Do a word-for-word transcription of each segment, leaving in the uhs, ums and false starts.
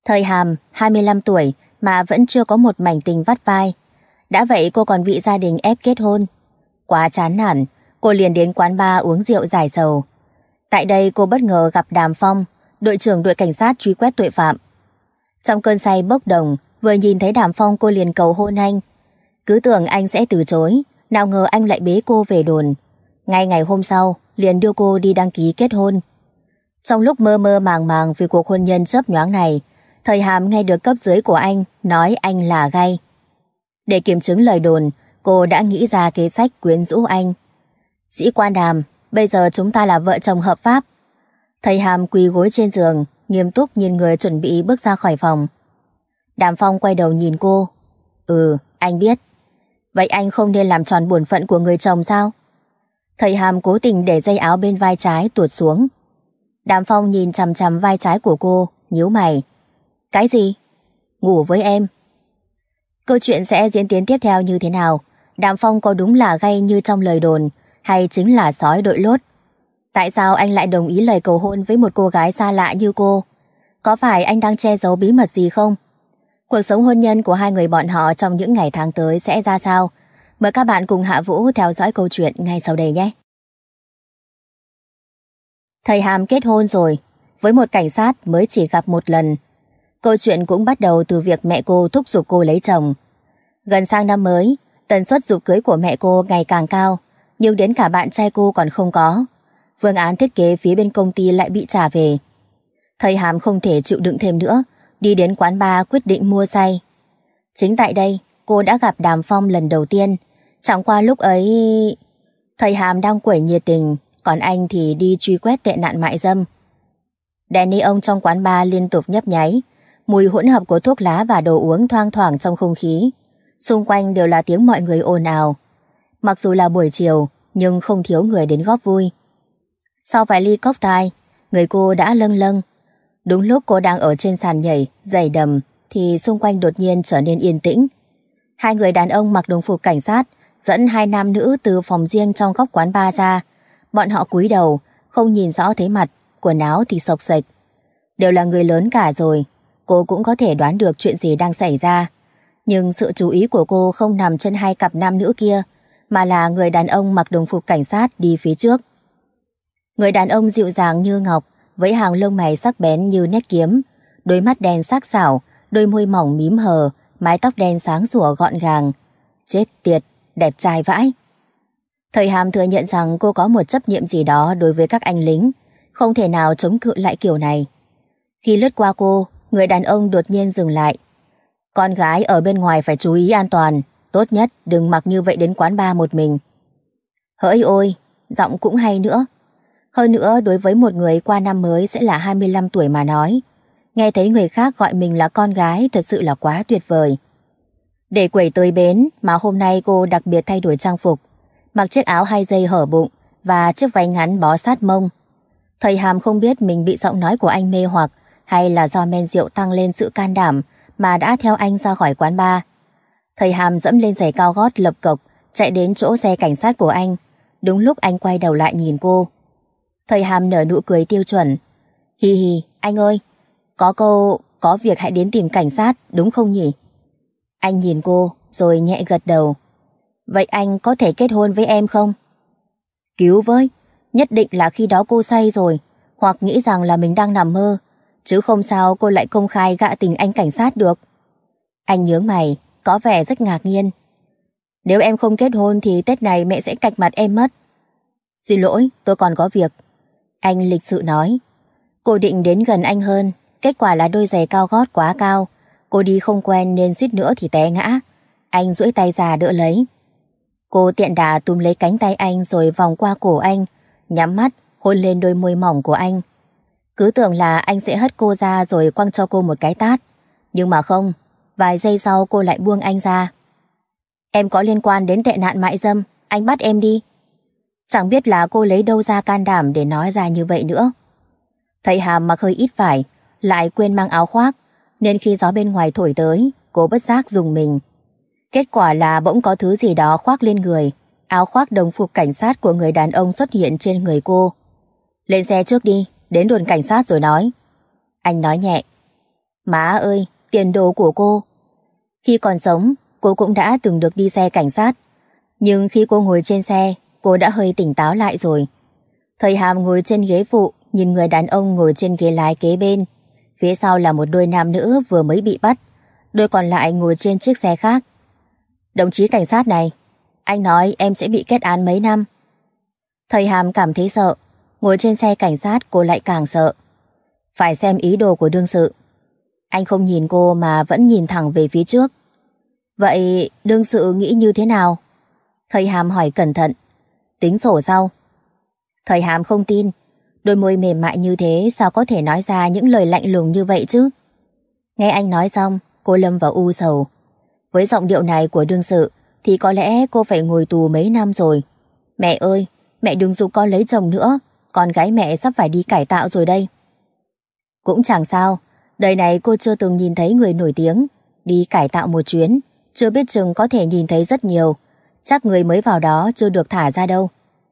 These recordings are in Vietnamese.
Thời Hàm hai mươi lăm tuổi mà vẫn chưa có một mảnh tình vắt vai. Đã vậy cô còn bị gia đình ép kết hôn. Quá chán nản, cô liền đến quán bar uống rượu giải sầu. Tại đây cô bất ngờ gặp Đàm Phong, đội trưởng đội cảnh sát truy quét tội phạm. Trong cơn say bốc đồng, vừa nhìn thấy Đàm Phong cô liền cầu hôn anh. Cứ tưởng anh sẽ từ chối, nào ngờ anh lại bế cô về đồn. Ngay ngày hôm sau, liền đưa cô đi đăng ký kết hôn. Trong lúc mơ mơ màng màng vì cuộc hôn nhân chớp nhoáng này, Thời Hàm nghe được cấp dưới của anh nói anh là gay. Để kiểm chứng lời đồn, cô đã nghĩ ra kế sách quyến rũ anh. Sĩ quan Đàm, bây giờ chúng ta là vợ chồng hợp pháp. Thầy Hàm quỳ gối trên giường, nghiêm túc nhìn người chuẩn bị bước ra khỏi phòng. Đàm Phong quay đầu nhìn cô. Ừ, anh biết. Vậy anh không nên làm tròn bổn phận của người chồng sao? Thầy Hàm cố tình để dây áo bên vai trái tuột xuống. Đàm Phong nhìn chằm chằm vai trái của cô, nhíu mày. Cái gì? Ngủ với em. Câu chuyện sẽ diễn tiến tiếp theo như thế nào? Đàm Phong có đúng là gay như trong lời đồn, hay chính là sói đội lốt? Tại sao anh lại đồng ý lời cầu hôn với một cô gái xa lạ như cô? Có phải anh đang che giấu bí mật gì không? Cuộc sống hôn nhân của hai người bọn họ trong những ngày tháng tới sẽ ra sao? Mời các bạn cùng Hạ Vũ theo dõi câu chuyện ngay sau đây nhé. Thầy Hàm kết hôn rồi, với một cảnh sát mới chỉ gặp một lần. Câu chuyện cũng bắt đầu từ việc mẹ cô thúc giục cô lấy chồng. Gần sang năm mới, tần suất giục cưới của mẹ cô ngày càng cao, nhưng đến cả bạn trai cô còn không có. Phương án thiết kế phía bên công ty lại bị trả về. Thầy Hàm không thể chịu đựng thêm nữa, đi đến quán bar quyết định mua say. Chính tại đây, cô đã gặp Đàm Phong lần đầu tiên. Chẳng qua lúc ấy, thầy Hàm đang quẩy nhiệt tình, còn anh thì đi truy quét tệ nạn mại dâm. Đèn neon trong quán bar liên tục nhấp nháy, mùi hỗn hợp của thuốc lá và đồ uống thoang thoảng trong không khí. Xung quanh đều là tiếng mọi người ồn ào. Mặc dù là buổi chiều, nhưng không thiếu người đến góp vui. Sau vài ly cocktail, người cô đã lâng lâng. Đúng lúc cô đang ở trên sàn nhảy, giày đầm, thì xung quanh đột nhiên trở nên yên tĩnh. Hai người đàn ông mặc đồng phục cảnh sát dẫn hai nam nữ từ phòng riêng trong góc quán bar ra. Bọn họ cúi đầu, không nhìn rõ thấy mặt, quần áo thì xộc xệch. Đều là người lớn cả rồi, cô cũng có thể đoán được chuyện gì đang xảy ra. Nhưng sự chú ý của cô không nằm trên hai cặp nam nữ kia, mà là người đàn ông mặc đồng phục cảnh sát đi phía trước. Người đàn ông dịu dàng như ngọc, với hàng lông mày sắc bén như nét kiếm, đôi mắt đen sắc sảo, đôi môi mỏng mím hờ, mái tóc đen sáng sủa gọn gàng. Chết tiệt, đẹp trai vãi. Thời Hàm thừa nhận rằng cô có một chấp niệm gì đó đối với các anh lính, không thể nào chống cự lại kiểu này. Khi lướt qua cô, người đàn ông đột nhiên dừng lại. Con gái ở bên ngoài phải chú ý an toàn, tốt nhất đừng mặc như vậy đến quán bar một mình. Hỡi ôi, giọng cũng hay nữa. Hơn nữa, đối với một người qua năm mới sẽ là hai mươi lăm tuổi mà nói, nghe thấy người khác gọi mình là con gái thật sự là quá tuyệt vời. Để quẩy tới bến mà hôm nay cô đặc biệt thay đổi trang phục, mặc chiếc áo hai dây hở bụng và chiếc váy ngắn bó sát mông. Thầy Hàm không biết mình bị giọng nói của anh mê hoặc hay là do men rượu tăng lên sự can đảm mà đã theo anh ra khỏi quán bar. Thầy Hàm dẫm lên giày cao gót lập cộc, chạy đến chỗ xe cảnh sát của anh. Đúng lúc anh quay đầu lại nhìn cô. Thầy Hàm nở nụ cười tiêu chuẩn. Hi hi, anh ơi, có câu có việc hãy đến tìm cảnh sát, đúng không nhỉ? Anh nhìn cô rồi nhẹ gật đầu. Vậy anh có thể kết hôn với em không? Cứu với, nhất định là khi đó cô say rồi, hoặc nghĩ rằng là mình đang nằm mơ, chứ không sao cô lại công khai gạ tình anh cảnh sát được. Anh nhướng mày, có vẻ rất ngạc nhiên. Nếu em không kết hôn thì Tết này mẹ sẽ cạch mặt em mất. Xin lỗi, tôi còn có việc. Anh lịch sự nói. Cô định đến gần anh hơn, kết quả là đôi giày cao gót quá cao. Cô đi không quen nên suýt nữa thì té ngã. Anh duỗi tay ra đỡ lấy. Cô tiện đà túm lấy cánh tay anh rồi vòng qua cổ anh, nhắm mắt, hôn lên đôi môi mỏng của anh. Cứ tưởng là anh sẽ hất cô ra rồi quăng cho cô một cái tát. Nhưng mà không, vài giây sau cô lại buông anh ra. Em có liên quan đến tệ nạn mại dâm, anh bắt em đi. Chẳng biết là cô lấy đâu ra can đảm để nói ra như vậy nữa. Thầy Hàm mặc hơi ít vải, lại quên mang áo khoác, nên khi gió bên ngoài thổi tới, cô bất giác rùng mình. Kết quả là bỗng có thứ gì đó khoác lên người. Áo khoác đồng phục cảnh sát của người đàn ông xuất hiện trên người cô. Lên xe trước đi, đến đồn cảnh sát rồi nói. Anh nói nhẹ. Má ơi, tiền đồ của cô. Khi còn sống, cô cũng đã từng được đi xe cảnh sát. Nhưng khi cô ngồi trên xe, cô đã hơi tỉnh táo lại rồi. Thầy Hàm ngồi trên ghế phụ, nhìn người đàn ông ngồi trên ghế lái kế bên. Phía sau là một đôi nam nữ vừa mới bị bắt, đôi còn lại ngồi trên chiếc xe khác. Đồng chí cảnh sát này, anh nói em sẽ bị kết án mấy năm. Thầy Hàm cảm thấy sợ, ngồi trên xe cảnh sát cô lại càng sợ. Phải xem ý đồ của đương sự. Anh không nhìn cô mà vẫn nhìn thẳng về phía trước. Vậy đương sự nghĩ như thế nào? Thầy Hàm hỏi cẩn thận. Tính sổ sau. Thầy Hàm không tin. Đôi môi mềm mại như thế sao có thể nói ra những lời lạnh lùng như vậy chứ? Nghe anh nói xong, cô lâm vào u sầu. Với giọng điệu này của đương sự thì có lẽ cô phải ngồi tù mấy năm rồi. Mẹ ơi, mẹ đừng giục con lấy chồng nữa, con gái mẹ sắp phải đi cải tạo rồi đây. Cũng chẳng sao, đời này cô chưa từng nhìn thấy người nổi tiếng đi cải tạo một chuyến, chưa biết chừng có thể nhìn thấy rất nhiều. Chắc người mới vào đó chưa được thả ra đâu.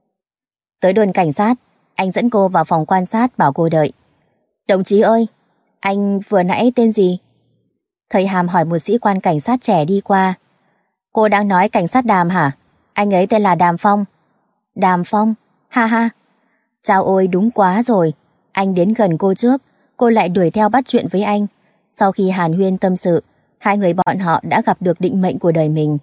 Tới đồn cảnh sát, anh dẫn cô vào phòng quan sát bảo cô đợi. Đồng chí ơi, anh vừa nãy tên gì? Thầy Hàm hỏi một sĩ quan cảnh sát trẻ đi qua. Cô đang nói cảnh sát Đàm hả? Anh ấy tên là Đàm Phong. Đàm Phong? Ha ha. Chao ôi, đúng quá rồi. Anh đến gần cô trước, cô lại đuổi theo bắt chuyện với anh. Sau khi hàn huyên tâm sự, hai người bọn họ đã gặp được định mệnh của đời mình.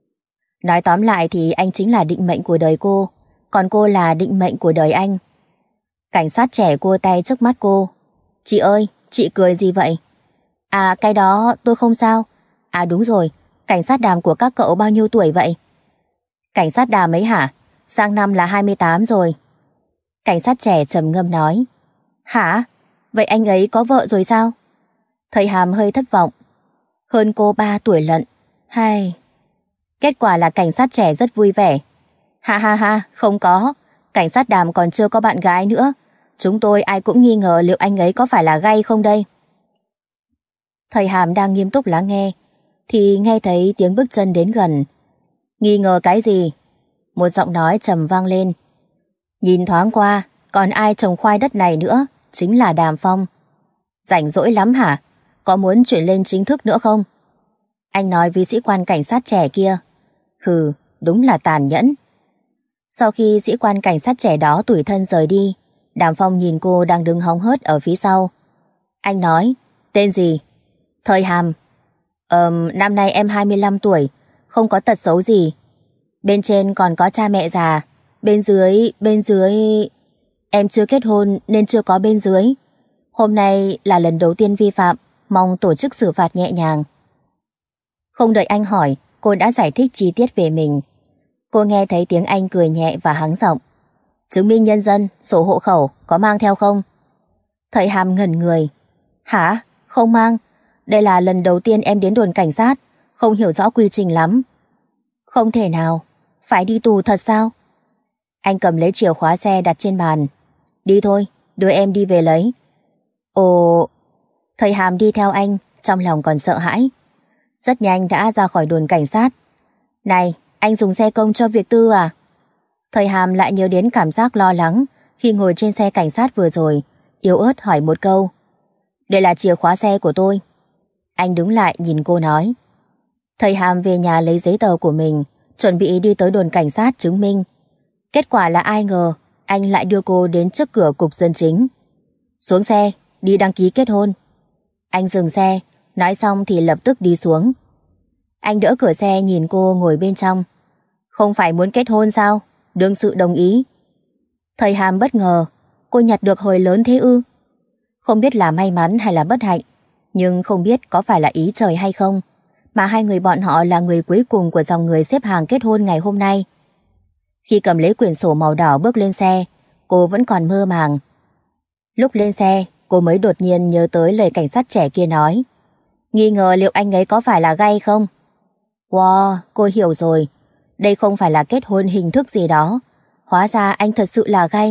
Nói tóm lại thì anh chính là định mệnh của đời cô, còn cô là định mệnh của đời anh. Cảnh sát trẻ cua tay trước mắt cô. Chị ơi, chị cười gì vậy? À, cái đó tôi không sao. À đúng rồi, cảnh sát Đàm của các cậu bao nhiêu tuổi vậy? Cảnh sát Đàm ấy hả? Sang năm là hai mươi tám rồi. Cảnh sát trẻ trầm ngâm nói. Hả? Vậy anh ấy có vợ rồi sao? Thầy Hàm hơi thất vọng. Hơn cô ba tuổi lận. Hay... Kết quả là cảnh sát trẻ rất vui vẻ. Ha ha ha, không có. Cảnh sát Đàm còn chưa có bạn gái nữa. Chúng tôi ai cũng nghi ngờ liệu anh ấy có phải là gay không đây. Thầy Hàm đang nghiêm túc lắng nghe thì nghe thấy tiếng bước chân đến gần. Nghi ngờ cái gì? Một giọng nói trầm vang lên. Nhìn thoáng qua, còn ai trồng khoai đất này nữa? Chính là Đàm Phong. Rảnh rỗi lắm hả? Có muốn chuyển lên chính thức nữa không? Anh nói với sĩ quan cảnh sát trẻ kia. Hừ, đúng là tàn nhẫn. Sau khi sĩ quan cảnh sát trẻ đó tủi thân rời đi, Đàm Phong nhìn cô đang đứng hóng hớt ở phía sau. Anh nói, tên gì? Thầy Hàm. Ờm, năm nay em hai mươi lăm tuổi, không có tật xấu gì. Bên trên còn có cha mẹ già. Bên dưới, bên dưới... Em chưa kết hôn nên chưa có bên dưới. Hôm nay là lần đầu tiên vi phạm, mong tổ chức xử phạt nhẹ nhàng. Không đợi anh hỏi, cô đã giải thích chi tiết về mình. Cô nghe thấy tiếng anh cười nhẹ và hắng giọng. Chứng minh nhân dân, sổ hộ khẩu có mang theo không? Thầy Hàm ngẩn người. Hả? Không mang. Đây là lần đầu tiên em đến đồn cảnh sát, không hiểu rõ quy trình lắm. Không thể nào. Phải đi tù thật sao? Anh cầm lấy chìa khóa xe đặt trên bàn. Đi thôi, đưa em đi về lấy. Ồ... Thầy Hàm đi theo anh, trong lòng còn sợ hãi. Rất nhanh đã ra khỏi đồn cảnh sát. Này, anh dùng xe công cho việc tư à? Thầy Hàm lại nhớ đến cảm giác lo lắng khi ngồi trên xe cảnh sát vừa rồi, yếu ớt hỏi một câu. Đây là chìa khóa xe của tôi. Anh đứng lại nhìn cô nói. Thầy Hàm về nhà lấy giấy tờ của mình, chuẩn bị đi tới đồn cảnh sát chứng minh. Kết quả là ai ngờ anh lại đưa cô đến trước cửa cục dân chính. Xuống xe, đi đăng ký kết hôn. Anh dừng xe, nói xong thì lập tức đi xuống. Anh đỡ cửa xe nhìn cô ngồi bên trong. Không phải muốn kết hôn sao? Đương sự đồng ý. Thầy Hàm bất ngờ, cô nhặt được hồi lớn thế ư? Không biết là may mắn hay là bất hạnh, nhưng không biết có phải là ý trời hay không, mà hai người bọn họ là người cuối cùng của dòng người xếp hàng kết hôn ngày hôm nay. Khi cầm lấy quyển sổ màu đỏ bước lên xe, cô vẫn còn mơ màng. Lúc lên xe, cô mới đột nhiên nhớ tới lời cảnh sát trẻ kia nói. Nghi ngờ liệu anh ấy có phải là gay không? Wow, cô hiểu rồi. Đây không phải là kết hôn hình thức gì đó. Hóa ra anh thật sự là gay.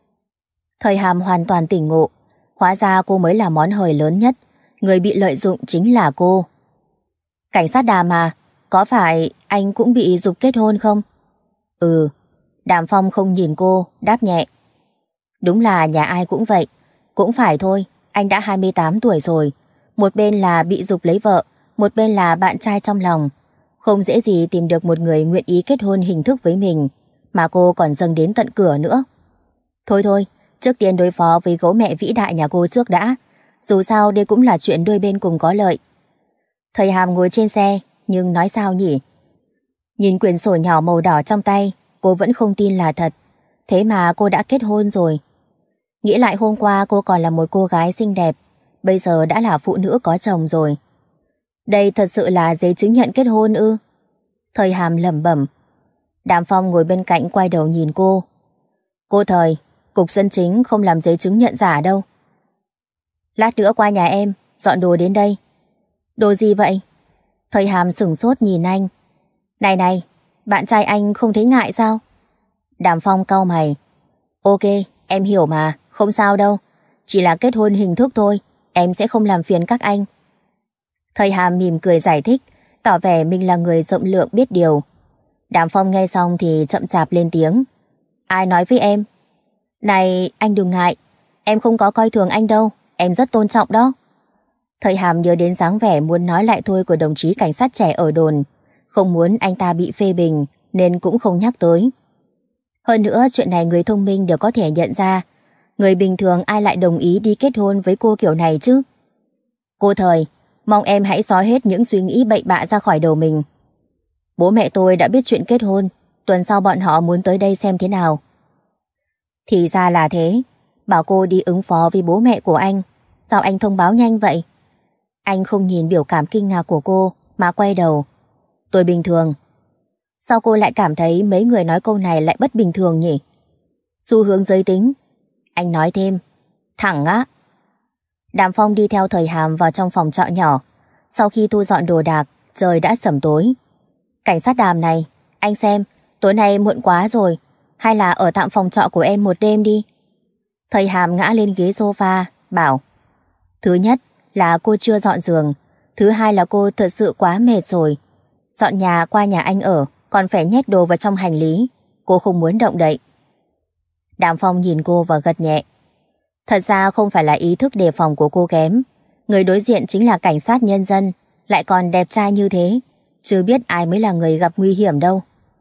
Thầy Hàm hoàn toàn tỉnh ngộ. Hóa ra cô mới là món hời lớn nhất. Người bị lợi dụng chính là cô. Cảnh sát Đàm à, có phải anh cũng bị giục kết hôn không? Ừ. Đàm Phong không nhìn cô, đáp nhẹ. Đúng là nhà ai cũng vậy. Cũng phải thôi, anh đã hai mươi tám tuổi rồi. Một bên là bị giục lấy vợ, một bên là bạn trai trong lòng. Không dễ gì tìm được một người nguyện ý kết hôn hình thức với mình, mà cô còn dâng đến tận cửa nữa. Thôi thôi, trước tiên đối phó với gấu mẹ vĩ đại nhà cô trước đã. Dù sao đây cũng là chuyện đôi bên cùng có lợi. Thầy Hàm ngồi trên xe, nhưng nói sao nhỉ? Nhìn quyển sổ nhỏ màu đỏ trong tay, cô vẫn không tin là thật. Thế mà cô đã kết hôn rồi. Nghĩ lại hôm qua cô còn là một cô gái xinh đẹp, bây giờ đã là phụ nữ có chồng rồi. Đây thật sự là giấy chứng nhận kết hôn ư? Thầy Hàm lẩm bẩm. Đàm Phong ngồi bên cạnh quay đầu nhìn cô. Cô Thời, cục dân chính không làm giấy chứng nhận giả đâu. Lát nữa qua nhà em, dọn đồ đến đây. Đồ gì vậy? Thầy Hàm sửng sốt nhìn anh. Này này, bạn trai anh không thấy ngại sao? Đàm Phong cau mày. Ok, em hiểu mà, không sao đâu. Chỉ là kết hôn hình thức thôi, em sẽ không làm phiền các anh. Thầy Hàm mỉm cười giải thích, tỏ vẻ mình là người rộng lượng biết điều. Đàm Phong nghe xong thì chậm chạp lên tiếng. Ai nói với em? Này, anh đừng ngại, em không có coi thường anh đâu, em rất tôn trọng đó. Thầy Hàm nhớ đến dáng vẻ muốn nói lại thôi của đồng chí cảnh sát trẻ ở đồn, không muốn anh ta bị phê bình nên cũng không nhắc tới. Hơn nữa chuyện này người thông minh đều có thể nhận ra, người bình thường ai lại đồng ý đi kết hôn với cô kiểu này chứ? Cô Thời, mong em hãy xóa hết những suy nghĩ bậy bạ ra khỏi đầu mình. Bố mẹ tôi đã biết chuyện kết hôn, tuần sau bọn họ muốn tới đây xem thế nào. Thì ra là thế, bảo cô đi ứng phó với bố mẹ của anh, sao anh thông báo nhanh vậy? Anh không nhìn biểu cảm kinh ngạc của cô mà quay đầu. Tôi bình thường. Sao cô lại cảm thấy mấy người nói câu này lại bất bình thường nhỉ? Xu hướng giới tính. Anh nói thêm. Thẳng á. Đàm Phong đi theo thầy Hàm vào trong phòng trọ nhỏ. Sau khi thu dọn đồ đạc, trời đã sẩm tối. Cảnh sát Đàm này, anh xem, tối nay muộn quá rồi, hay là ở tạm phòng trọ của em một đêm đi. Thầy Hàm ngã lên ghế sofa, bảo. Thứ nhất là cô chưa dọn giường, thứ hai là cô thật sự quá mệt rồi. Dọn nhà qua nhà anh ở, còn phải nhét đồ vào trong hành lý, cô không muốn động đậy. Đàm Phong nhìn cô và gật nhẹ. Thật ra không phải là ý thức đề phòng của cô kém, người đối diện chính là cảnh sát nhân dân, lại còn đẹp trai như thế, chưa biết ai mới là người gặp nguy hiểm đâu.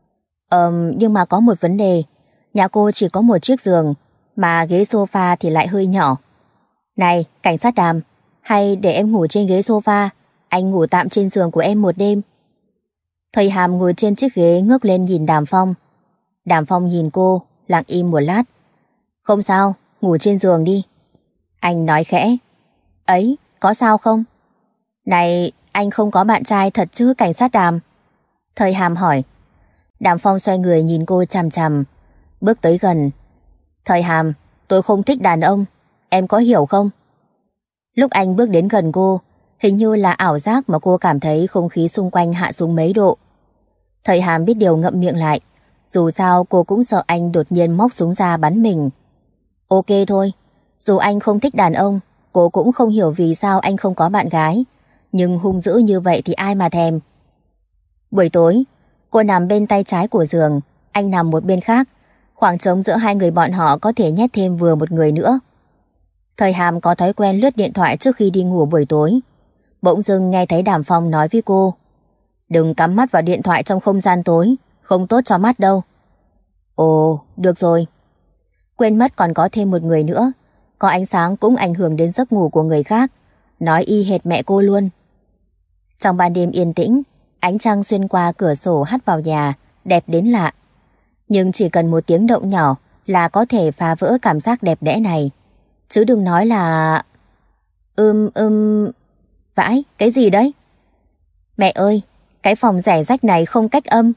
Ờm, nhưng mà có một vấn đề, nhà cô chỉ có một chiếc giường, mà ghế sofa thì lại hơi nhỏ. Này, cảnh sát Đàm, hay để em ngủ trên ghế sofa, anh ngủ tạm trên giường của em một đêm. Thầy Hàm ngồi trên chiếc ghế ngước lên nhìn Đàm Phong. Đàm Phong nhìn cô, lặng im một lát. Không sao, ngủ trên giường đi. Anh nói khẽ. Ấy, có sao không? Này, anh không có bạn trai thật chứ cảnh sát Đàm? Thầy Hàm hỏi. Đàm Phong xoay người nhìn cô chằm chằm, bước tới gần. Thầy Hàm, tôi không thích đàn ông, em có hiểu không? Lúc anh bước đến gần cô, hình như là ảo giác mà cô cảm thấy không khí xung quanh hạ xuống mấy độ. Thầy Hàm biết điều ngậm miệng lại, dù sao cô cũng sợ anh đột nhiên móc súng ra bắn mình. Ok thôi, dù anh không thích đàn ông, cô cũng không hiểu vì sao anh không có bạn gái, nhưng hung dữ như vậy thì ai mà thèm. Buổi tối, cô nằm bên tay trái của giường, anh nằm một bên khác, khoảng trống giữa hai người bọn họ có thể nhét thêm vừa một người nữa. Thầy Hàm có thói quen lướt điện thoại trước khi đi ngủ buổi tối. Bỗng dưng nghe thấy Đàm Phong nói với cô. Đừng cắm mắt vào điện thoại trong không gian tối, không tốt cho mắt đâu. Ồ, được rồi. Quên mất còn có thêm một người nữa, có ánh sáng cũng ảnh hưởng đến giấc ngủ của người khác, nói y hệt mẹ cô luôn. Trong ban đêm yên tĩnh, ánh trăng xuyên qua cửa sổ hắt vào nhà, đẹp đến lạ. Nhưng chỉ cần một tiếng động nhỏ là có thể phá vỡ cảm giác đẹp đẽ này. Chứ đừng nói là... Ưm ưm... Vãi, cái gì đấy? Mẹ ơi, cái phòng rẻ rách này không cách âm.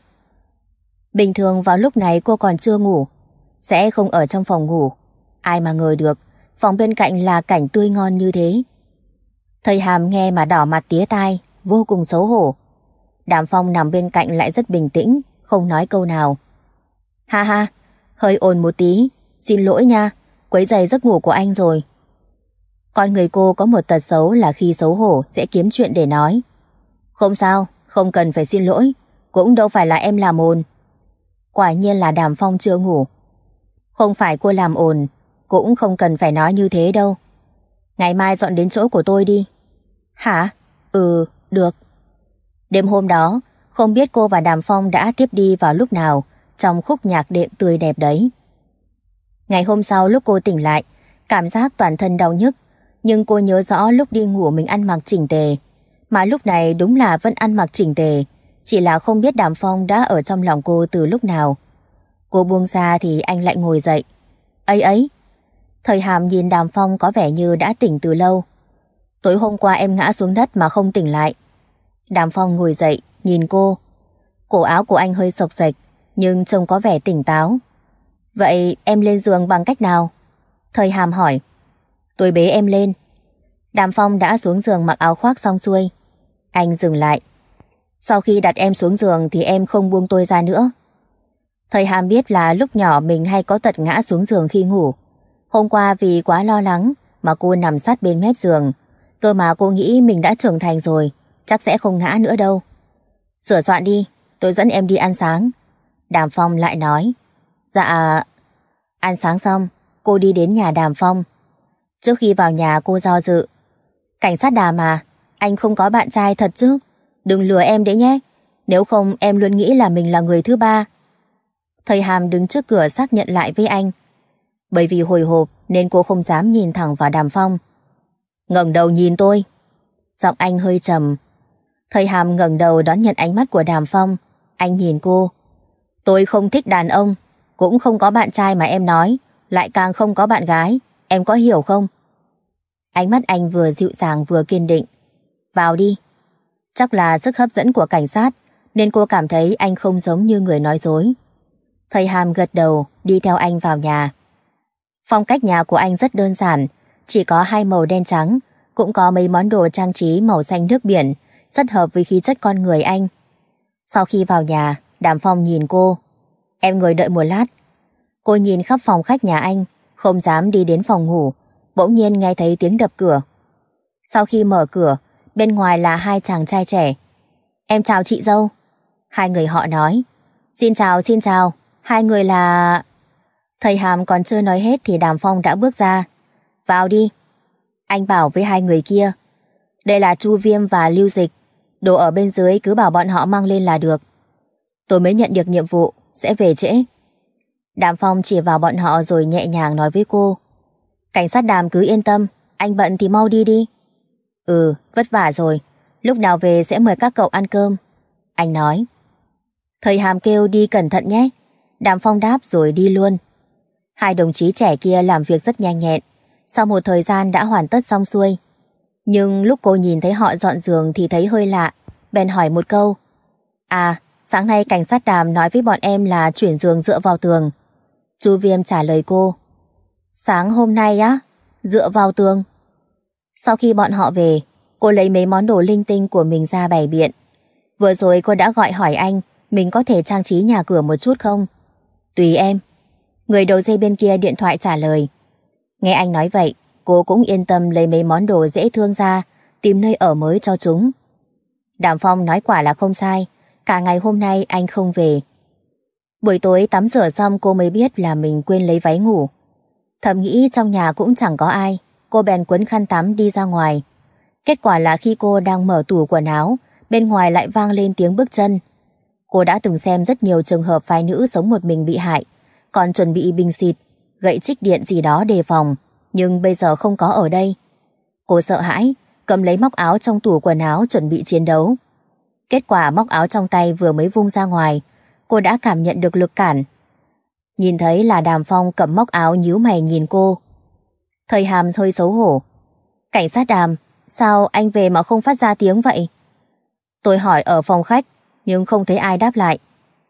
Bình thường vào lúc này cô còn chưa ngủ, sẽ không ở trong phòng ngủ. Ai mà ngờ được, phòng bên cạnh là cảnh tươi ngon như thế. Thầy Hàm nghe mà đỏ mặt tía tai, vô cùng xấu hổ. Đàm Phong nằm bên cạnh lại rất bình tĩnh, không nói câu nào. Ha ha, hơi ồn một tí, xin lỗi nha, quấy rầy giấc ngủ của anh rồi. Con người cô có một tật xấu là khi xấu hổ sẽ kiếm chuyện để nói. Không sao, không cần phải xin lỗi, cũng đâu phải là em làm ồn. Quả nhiên là Đàm Phong chưa ngủ. Không phải cô làm ồn, cũng không cần phải nói như thế đâu. Ngày mai dọn đến chỗ của tôi đi. Hả? Ừ, được. Đêm hôm đó, không biết cô và Đàm Phong đã tiếp đi vào lúc nào trong khúc nhạc đệm tươi đẹp đấy. Ngày hôm sau lúc cô tỉnh lại, cảm giác toàn thân đau nhức, nhưng cô nhớ rõ lúc đi ngủ mình ăn mặc chỉnh tề, mà lúc này đúng là vẫn ăn mặc chỉnh tề, chỉ là không biết Đàm Phong đã ở trong lòng cô từ lúc nào. Cô buông ra thì anh lại ngồi dậy. Ấy ấy. Thời Hàm nhìn Đàm Phong có vẻ như đã tỉnh từ lâu. Tối hôm qua em ngã xuống đất mà không tỉnh lại. Đàm Phong ngồi dậy, nhìn cô. Cổ áo của anh hơi xộc xệch, nhưng trông có vẻ tỉnh táo. Vậy em lên giường bằng cách nào? Thời Hàm hỏi. Tôi bế em lên. Đàm Phong đã xuống giường mặc áo khoác xong xuôi. Anh dừng lại. Sau khi đặt em xuống giường thì em không buông tôi ra nữa. Thời Hàm biết là lúc nhỏ mình hay có tật ngã xuống giường khi ngủ. Hôm qua vì quá lo lắng mà cô nằm sát bên mép giường. Cơ mà cô nghĩ mình đã trưởng thành rồi, chắc sẽ không ngã nữa đâu. Sửa soạn đi, tôi dẫn em đi ăn sáng. Đàm Phong lại nói. Dạ. Ăn sáng xong, cô đi đến nhà Đàm Phong. Trước khi vào nhà cô do dự. Cảnh sát Đàm à, anh không có bạn trai thật chứ? Đừng lừa em đấy nhé, nếu không em luôn nghĩ là mình là người thứ ba. Thời Hàm đứng trước cửa xác nhận lại với anh. Bởi vì hồi hộp nên cô không dám nhìn thẳng vào Đàm Phong. Ngẩng đầu nhìn tôi. Giọng anh hơi trầm. Thời Hàm ngẩng đầu đón nhận ánh mắt của Đàm Phong. Anh nhìn cô. Tôi không thích đàn ông, cũng không có bạn trai mà em nói, lại càng không có bạn gái, em có hiểu không? Ánh mắt anh vừa dịu dàng vừa kiên định. Vào đi. Chắc là sức hấp dẫn của cảnh sát nên cô cảm thấy anh không giống như người nói dối. Thầy Hàm gật đầu đi theo anh vào nhà. Phong cách nhà của anh rất đơn giản, chỉ có hai màu đen trắng, cũng có mấy món đồ trang trí màu xanh nước biển, rất hợp với khí chất con người anh. Sau khi vào nhà, Đàm Phong nhìn cô. Em ngồi đợi một lát. Cô nhìn khắp phòng khách nhà anh, không dám đi đến phòng ngủ, bỗng nhiên nghe thấy tiếng đập cửa. Sau khi mở cửa, bên ngoài là hai chàng trai trẻ. Em chào chị dâu. Hai người họ nói. Xin chào, xin chào, hai người là... Thầy Hàm còn chưa nói hết thì Đàm Phong đã bước ra. Vào đi. Anh bảo với hai người kia. Đây là Chu Viêm và Lưu Dịch, đồ ở bên dưới cứ bảo bọn họ mang lên là được. Tôi mới nhận được nhiệm vụ, sẽ về trễ. Đàm Phong chỉ vào bọn họ rồi nhẹ nhàng nói với cô. Cảnh sát Đàm cứ yên tâm, anh bận thì mau đi đi. Ừ, vất vả rồi, lúc nào về sẽ mời các cậu ăn cơm. Anh nói. Thầy Hàm kêu đi cẩn thận nhé. Đàm Phong đáp rồi đi luôn. Hai đồng chí trẻ kia làm việc rất nhanh nhẹn, sau một thời gian đã hoàn tất xong xuôi. Nhưng lúc cô nhìn thấy họ dọn giường thì thấy hơi lạ, bèn hỏi một câu. À, sáng nay cảnh sát Đàm nói với bọn em là chuyển giường dựa vào tường. Chu Viêm trả lời cô. Sáng hôm nay á? Dựa vào tường? Sau khi bọn họ về, cô lấy mấy món đồ linh tinh của mình ra bày biện. Vừa rồi cô đã gọi hỏi anh mình có thể trang trí nhà cửa một chút không? Tùy em. Người đầu dây bên kia điện thoại trả lời. Nghe anh nói vậy, cô cũng yên tâm lấy mấy món đồ dễ thương ra, tìm nơi ở mới cho chúng. Đàm Phong nói quả là không sai, cả ngày hôm nay anh không về. Buổi tối tắm rửa xong cô mới biết là mình quên lấy váy ngủ. Thầm nghĩ trong nhà cũng chẳng có ai, cô bèn quấn khăn tắm đi ra ngoài. Kết quả là khi cô đang mở tủ quần áo, bên ngoài lại vang lên tiếng bước chân. Cô đã từng xem rất nhiều trường hợp phái nữ sống một mình bị hại, còn chuẩn bị bình xịt, gậy trích điện gì đó đề phòng, nhưng bây giờ không có ở đây. Cô sợ hãi, cầm lấy móc áo trong tủ quần áo chuẩn bị chiến đấu. Kết quả móc áo trong tay vừa mới vung ra ngoài, cô đã cảm nhận được lực cản. Nhìn thấy là Đàm Phong cầm móc áo nhíu mày nhìn cô. Thầy Hàm hơi xấu hổ. Cảnh sát Đàm, sao anh về mà không phát ra tiếng vậy? Tôi hỏi ở phòng khách, nhưng không thấy ai đáp lại.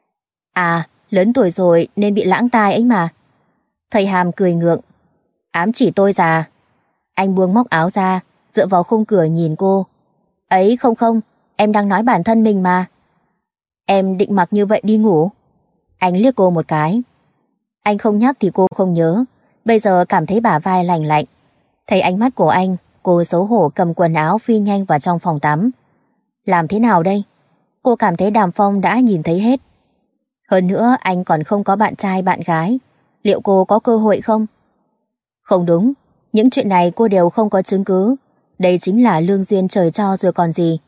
À, lớn tuổi rồi nên bị lãng tai ấy mà. Thầy Hàm cười ngượng. Ám chỉ tôi già. Anh buông móc áo ra, dựa vào khung cửa nhìn cô. Ấy không không, em đang nói bản thân mình mà. Em định mặc như vậy đi ngủ? Anh liếc cô một cái. Anh không nhắc thì cô không nhớ, bây giờ cảm thấy bả vai lạnh lạnh. Thấy ánh mắt của anh, cô xấu hổ cầm quần áo phi nhanh vào trong phòng tắm. Làm thế nào đây? Cô cảm thấy Đàm Phong đã nhìn thấy hết. Hơn nữa anh còn không có bạn trai bạn gái, liệu cô có cơ hội không? Không đúng, những chuyện này cô đều không có chứng cứ. Đây chính là lương duyên trời cho rồi còn gì.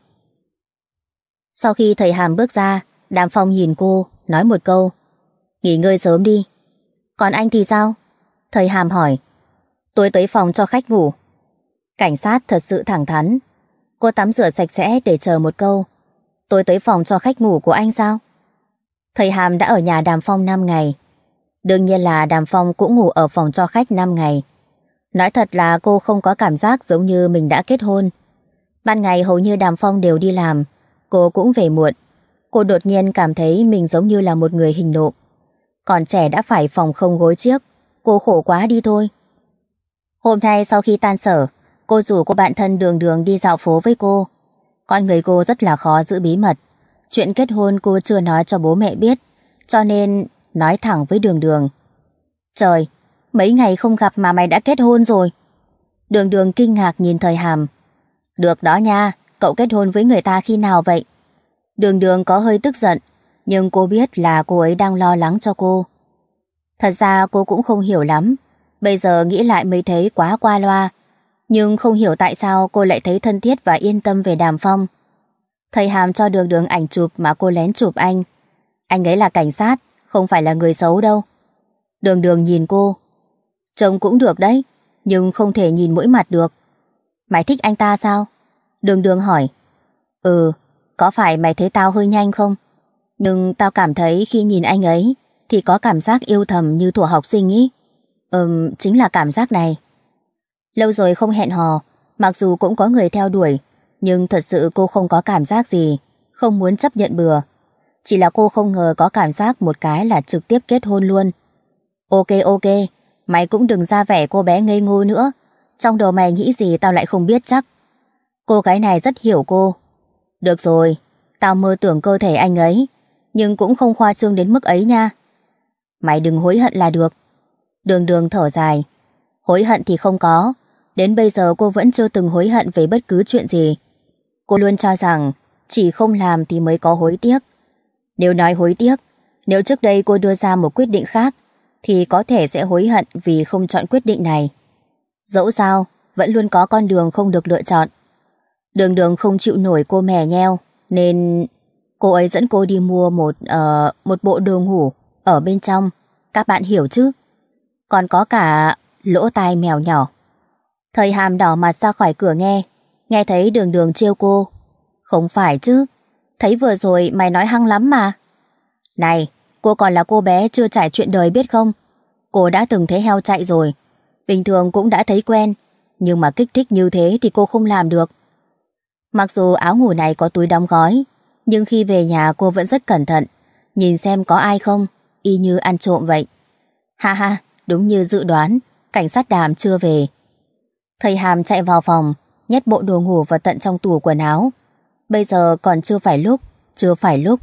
Sau khi thầy Hàm bước ra, Đàm Phong nhìn cô, nói một câu: nghỉ ngơi sớm đi. Còn anh thì sao? Thầy Hàm hỏi. Tôi tới phòng cho khách ngủ. Cảnh sát thật sự thẳng thắn. Cô tắm rửa sạch sẽ để chờ một câu: tôi tới phòng cho khách ngủ của anh sao? Thầy Hàm đã ở nhà Đàm Phong năm ngày. Đương nhiên là Đàm Phong cũng ngủ ở phòng cho khách năm ngày. Nói thật là cô không có cảm giác giống như mình đã kết hôn. Ban ngày hầu như Đàm Phong đều đi làm, cô cũng về muộn. Cô đột nhiên cảm thấy mình giống như là một người hình nộm. Còn trẻ đã phải phòng không gối chiếc, cô khổ quá đi thôi. Hôm nay sau khi tan sở, cô rủ cô bạn thân Đường Đường đi dạo phố với cô. Con người cô rất là khó giữ bí mật. Chuyện kết hôn cô chưa nói cho bố mẹ biết, cho nên nói thẳng với Đường Đường. Trời, mấy ngày không gặp mà mày đã kết hôn rồi. Đường Đường kinh ngạc nhìn thầy Hàm. Được đó nha, cậu kết hôn với người ta khi nào vậy? Đường Đường có hơi tức giận, nhưng cô biết là cô ấy đang lo lắng cho cô. Thật ra cô cũng không hiểu lắm, bây giờ nghĩ lại mới thấy quá qua loa. Nhưng không hiểu tại sao cô lại thấy thân thiết và yên tâm về Đàm Phong. Thầy Hàm cho Đường Đường ảnh chụp mà cô lén chụp anh. Anh ấy là cảnh sát, không phải là người xấu đâu. Đường Đường nhìn cô. Trông cũng được đấy, nhưng không thể nhìn mỗi mặt được. Mày thích anh ta sao? Đường Đường hỏi. Ừ, có phải mày thấy tao hơi nhanh không? Nhưng tao cảm thấy khi nhìn anh ấy thì có cảm giác yêu thầm như thuở học sinh ý. Ừm, chính là cảm giác này. Lâu rồi không hẹn hò, mặc dù cũng có người theo đuổi, nhưng thật sự cô không có cảm giác gì, không muốn chấp nhận bừa. Chỉ là cô không ngờ có cảm giác một cái là trực tiếp kết hôn luôn. Ok ok, mày cũng đừng ra vẻ cô bé ngây ngô nữa. Trong đầu mày nghĩ gì tao lại không biết chắc. Cô gái này rất hiểu cô. Được rồi, tao mơ tưởng cơ thể anh ấy, nhưng cũng không khoa trương đến mức ấy nha. Mày đừng hối hận là được. Đường Đường thở dài. Hối hận thì không có. Đến bây giờ cô vẫn chưa từng hối hận về bất cứ chuyện gì. Cô luôn cho rằng chỉ không làm thì mới có hối tiếc. Nếu nói hối tiếc, nếu trước đây cô đưa ra một quyết định khác thì có thể sẽ hối hận vì không chọn quyết định này. Dẫu sao, vẫn luôn có con đường không được lựa chọn. Đường Đường không chịu nổi cô mè nheo, nên cô ấy dẫn cô đi mua một uh, một bộ đồ ngủ ở bên trong. Các bạn hiểu chứ? Còn có cả lỗ tai mèo nhỏ. Thầy Hàm đỏ mặt ra khỏi cửa nghe, nghe thấy Đường Đường trêu cô. Không phải chứ, thấy vừa rồi mày nói hăng lắm mà. Này, cô còn là cô bé chưa trải chuyện đời biết không? Cô đã từng thấy heo chạy rồi, bình thường cũng đã thấy quen, nhưng mà kích thích như thế thì cô không làm được. Mặc dù áo ngủ này có túi đóng gói, nhưng khi về nhà cô vẫn rất cẩn thận, nhìn xem có ai không, y như ăn trộm vậy. Ha ha, đúng như dự đoán, cảnh sát Đàm chưa về. Thầy Hàm chạy vào phòng, nhét bộ đồ ngủ vào tận trong tủ quần áo. Bây giờ còn chưa phải lúc, chưa phải lúc.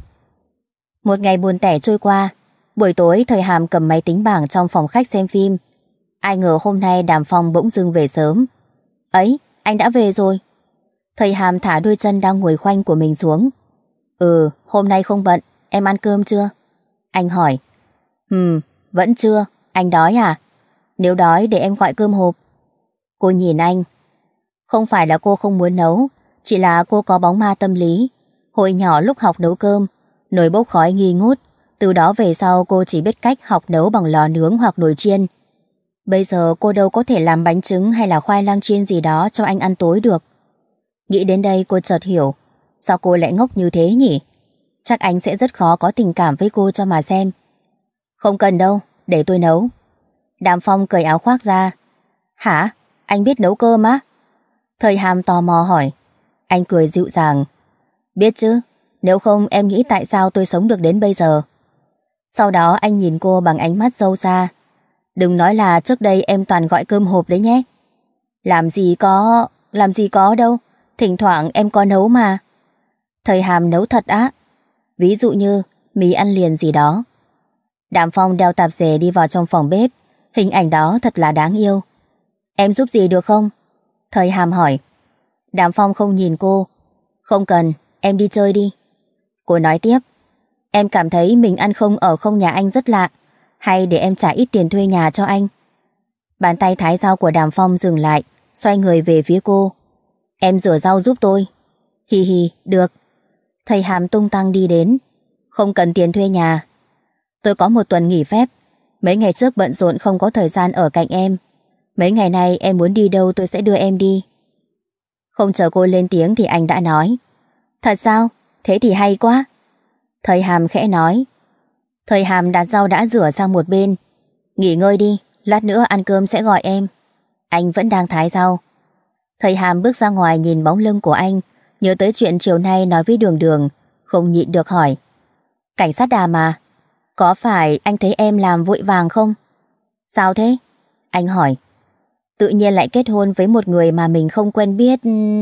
Một ngày buồn tẻ trôi qua, buổi tối thầy Hàm cầm máy tính bảng trong phòng khách xem phim. Ai ngờ hôm nay Đàm Phong bỗng dưng về sớm. Ấy, anh đã về rồi. Thầy Hàm thả đôi chân đang ngồi khoanh của mình xuống. Ừ, hôm nay không bận, em ăn cơm chưa? Anh hỏi. Ừm, vẫn chưa, anh đói à? Nếu đói để em gọi cơm hộp. Cô nhìn anh. Không phải là cô không muốn nấu, chỉ là cô có bóng ma tâm lý. Hồi nhỏ lúc học nấu cơm, nồi bốc khói nghi ngút. Từ đó về sau cô chỉ biết cách học nấu bằng lò nướng hoặc nồi chiên. Bây giờ cô đâu có thể làm bánh trứng hay là khoai lang chiên gì đó cho anh ăn tối được. Nghĩ đến đây cô chợt hiểu, sao cô lại ngốc như thế nhỉ? Chắc anh sẽ rất khó có tình cảm với cô cho mà xem. Không cần đâu, để tôi nấu. Đàm Phong cởi áo khoác ra. Hả? Anh biết nấu cơm á? Thầy Hàm tò mò hỏi. Anh cười dịu dàng. Biết chứ, nếu không em nghĩ tại sao tôi sống được đến bây giờ. Sau đó anh nhìn cô bằng ánh mắt sâu xa. Đừng nói là trước đây em toàn gọi cơm hộp đấy nhé. Làm gì có, làm gì có đâu. Thỉnh thoảng em có nấu mà. Thầy Hàm nấu thật á? Ví dụ như mì ăn liền gì đó. Đàm Phong đeo tạp dề đi vào trong phòng bếp. Hình ảnh đó thật là đáng yêu. Em giúp gì được không? Thầy Hàm hỏi. Đàm Phong không nhìn cô. Không cần, em đi chơi đi. Cô nói tiếp. Em cảm thấy mình ăn không ở không nhà anh rất lạ. Hay để em trả ít tiền thuê nhà cho anh? Bàn tay thái dao của Đàm Phong dừng lại, xoay người về phía cô. Em rửa rau giúp tôi. Hì hì, được. Thầy Hàm tung tăng đi đến. Không cần tiền thuê nhà. Tôi có một tuần nghỉ phép. Mấy ngày trước bận rộn không có thời gian ở cạnh em. Mấy ngày nay em muốn đi đâu tôi sẽ đưa em đi. Không chờ cô lên tiếng thì anh đã nói. Thật sao? Thế thì hay quá. Thầy Hàm khẽ nói. Thầy Hàm đặt rau đã rửa sang một bên. Nghỉ ngơi đi, lát nữa ăn cơm sẽ gọi em. Anh vẫn đang thái rau. Thầy Hàm bước ra ngoài nhìn bóng lưng của anh, nhớ tới chuyện chiều nay nói với Đường Đường, không nhịn được hỏi. Cảnh sát Đàm à? Có phải anh thấy em làm vội vàng không? Sao thế? Anh hỏi. Tự nhiên lại kết hôn với một người mà mình không quen biết.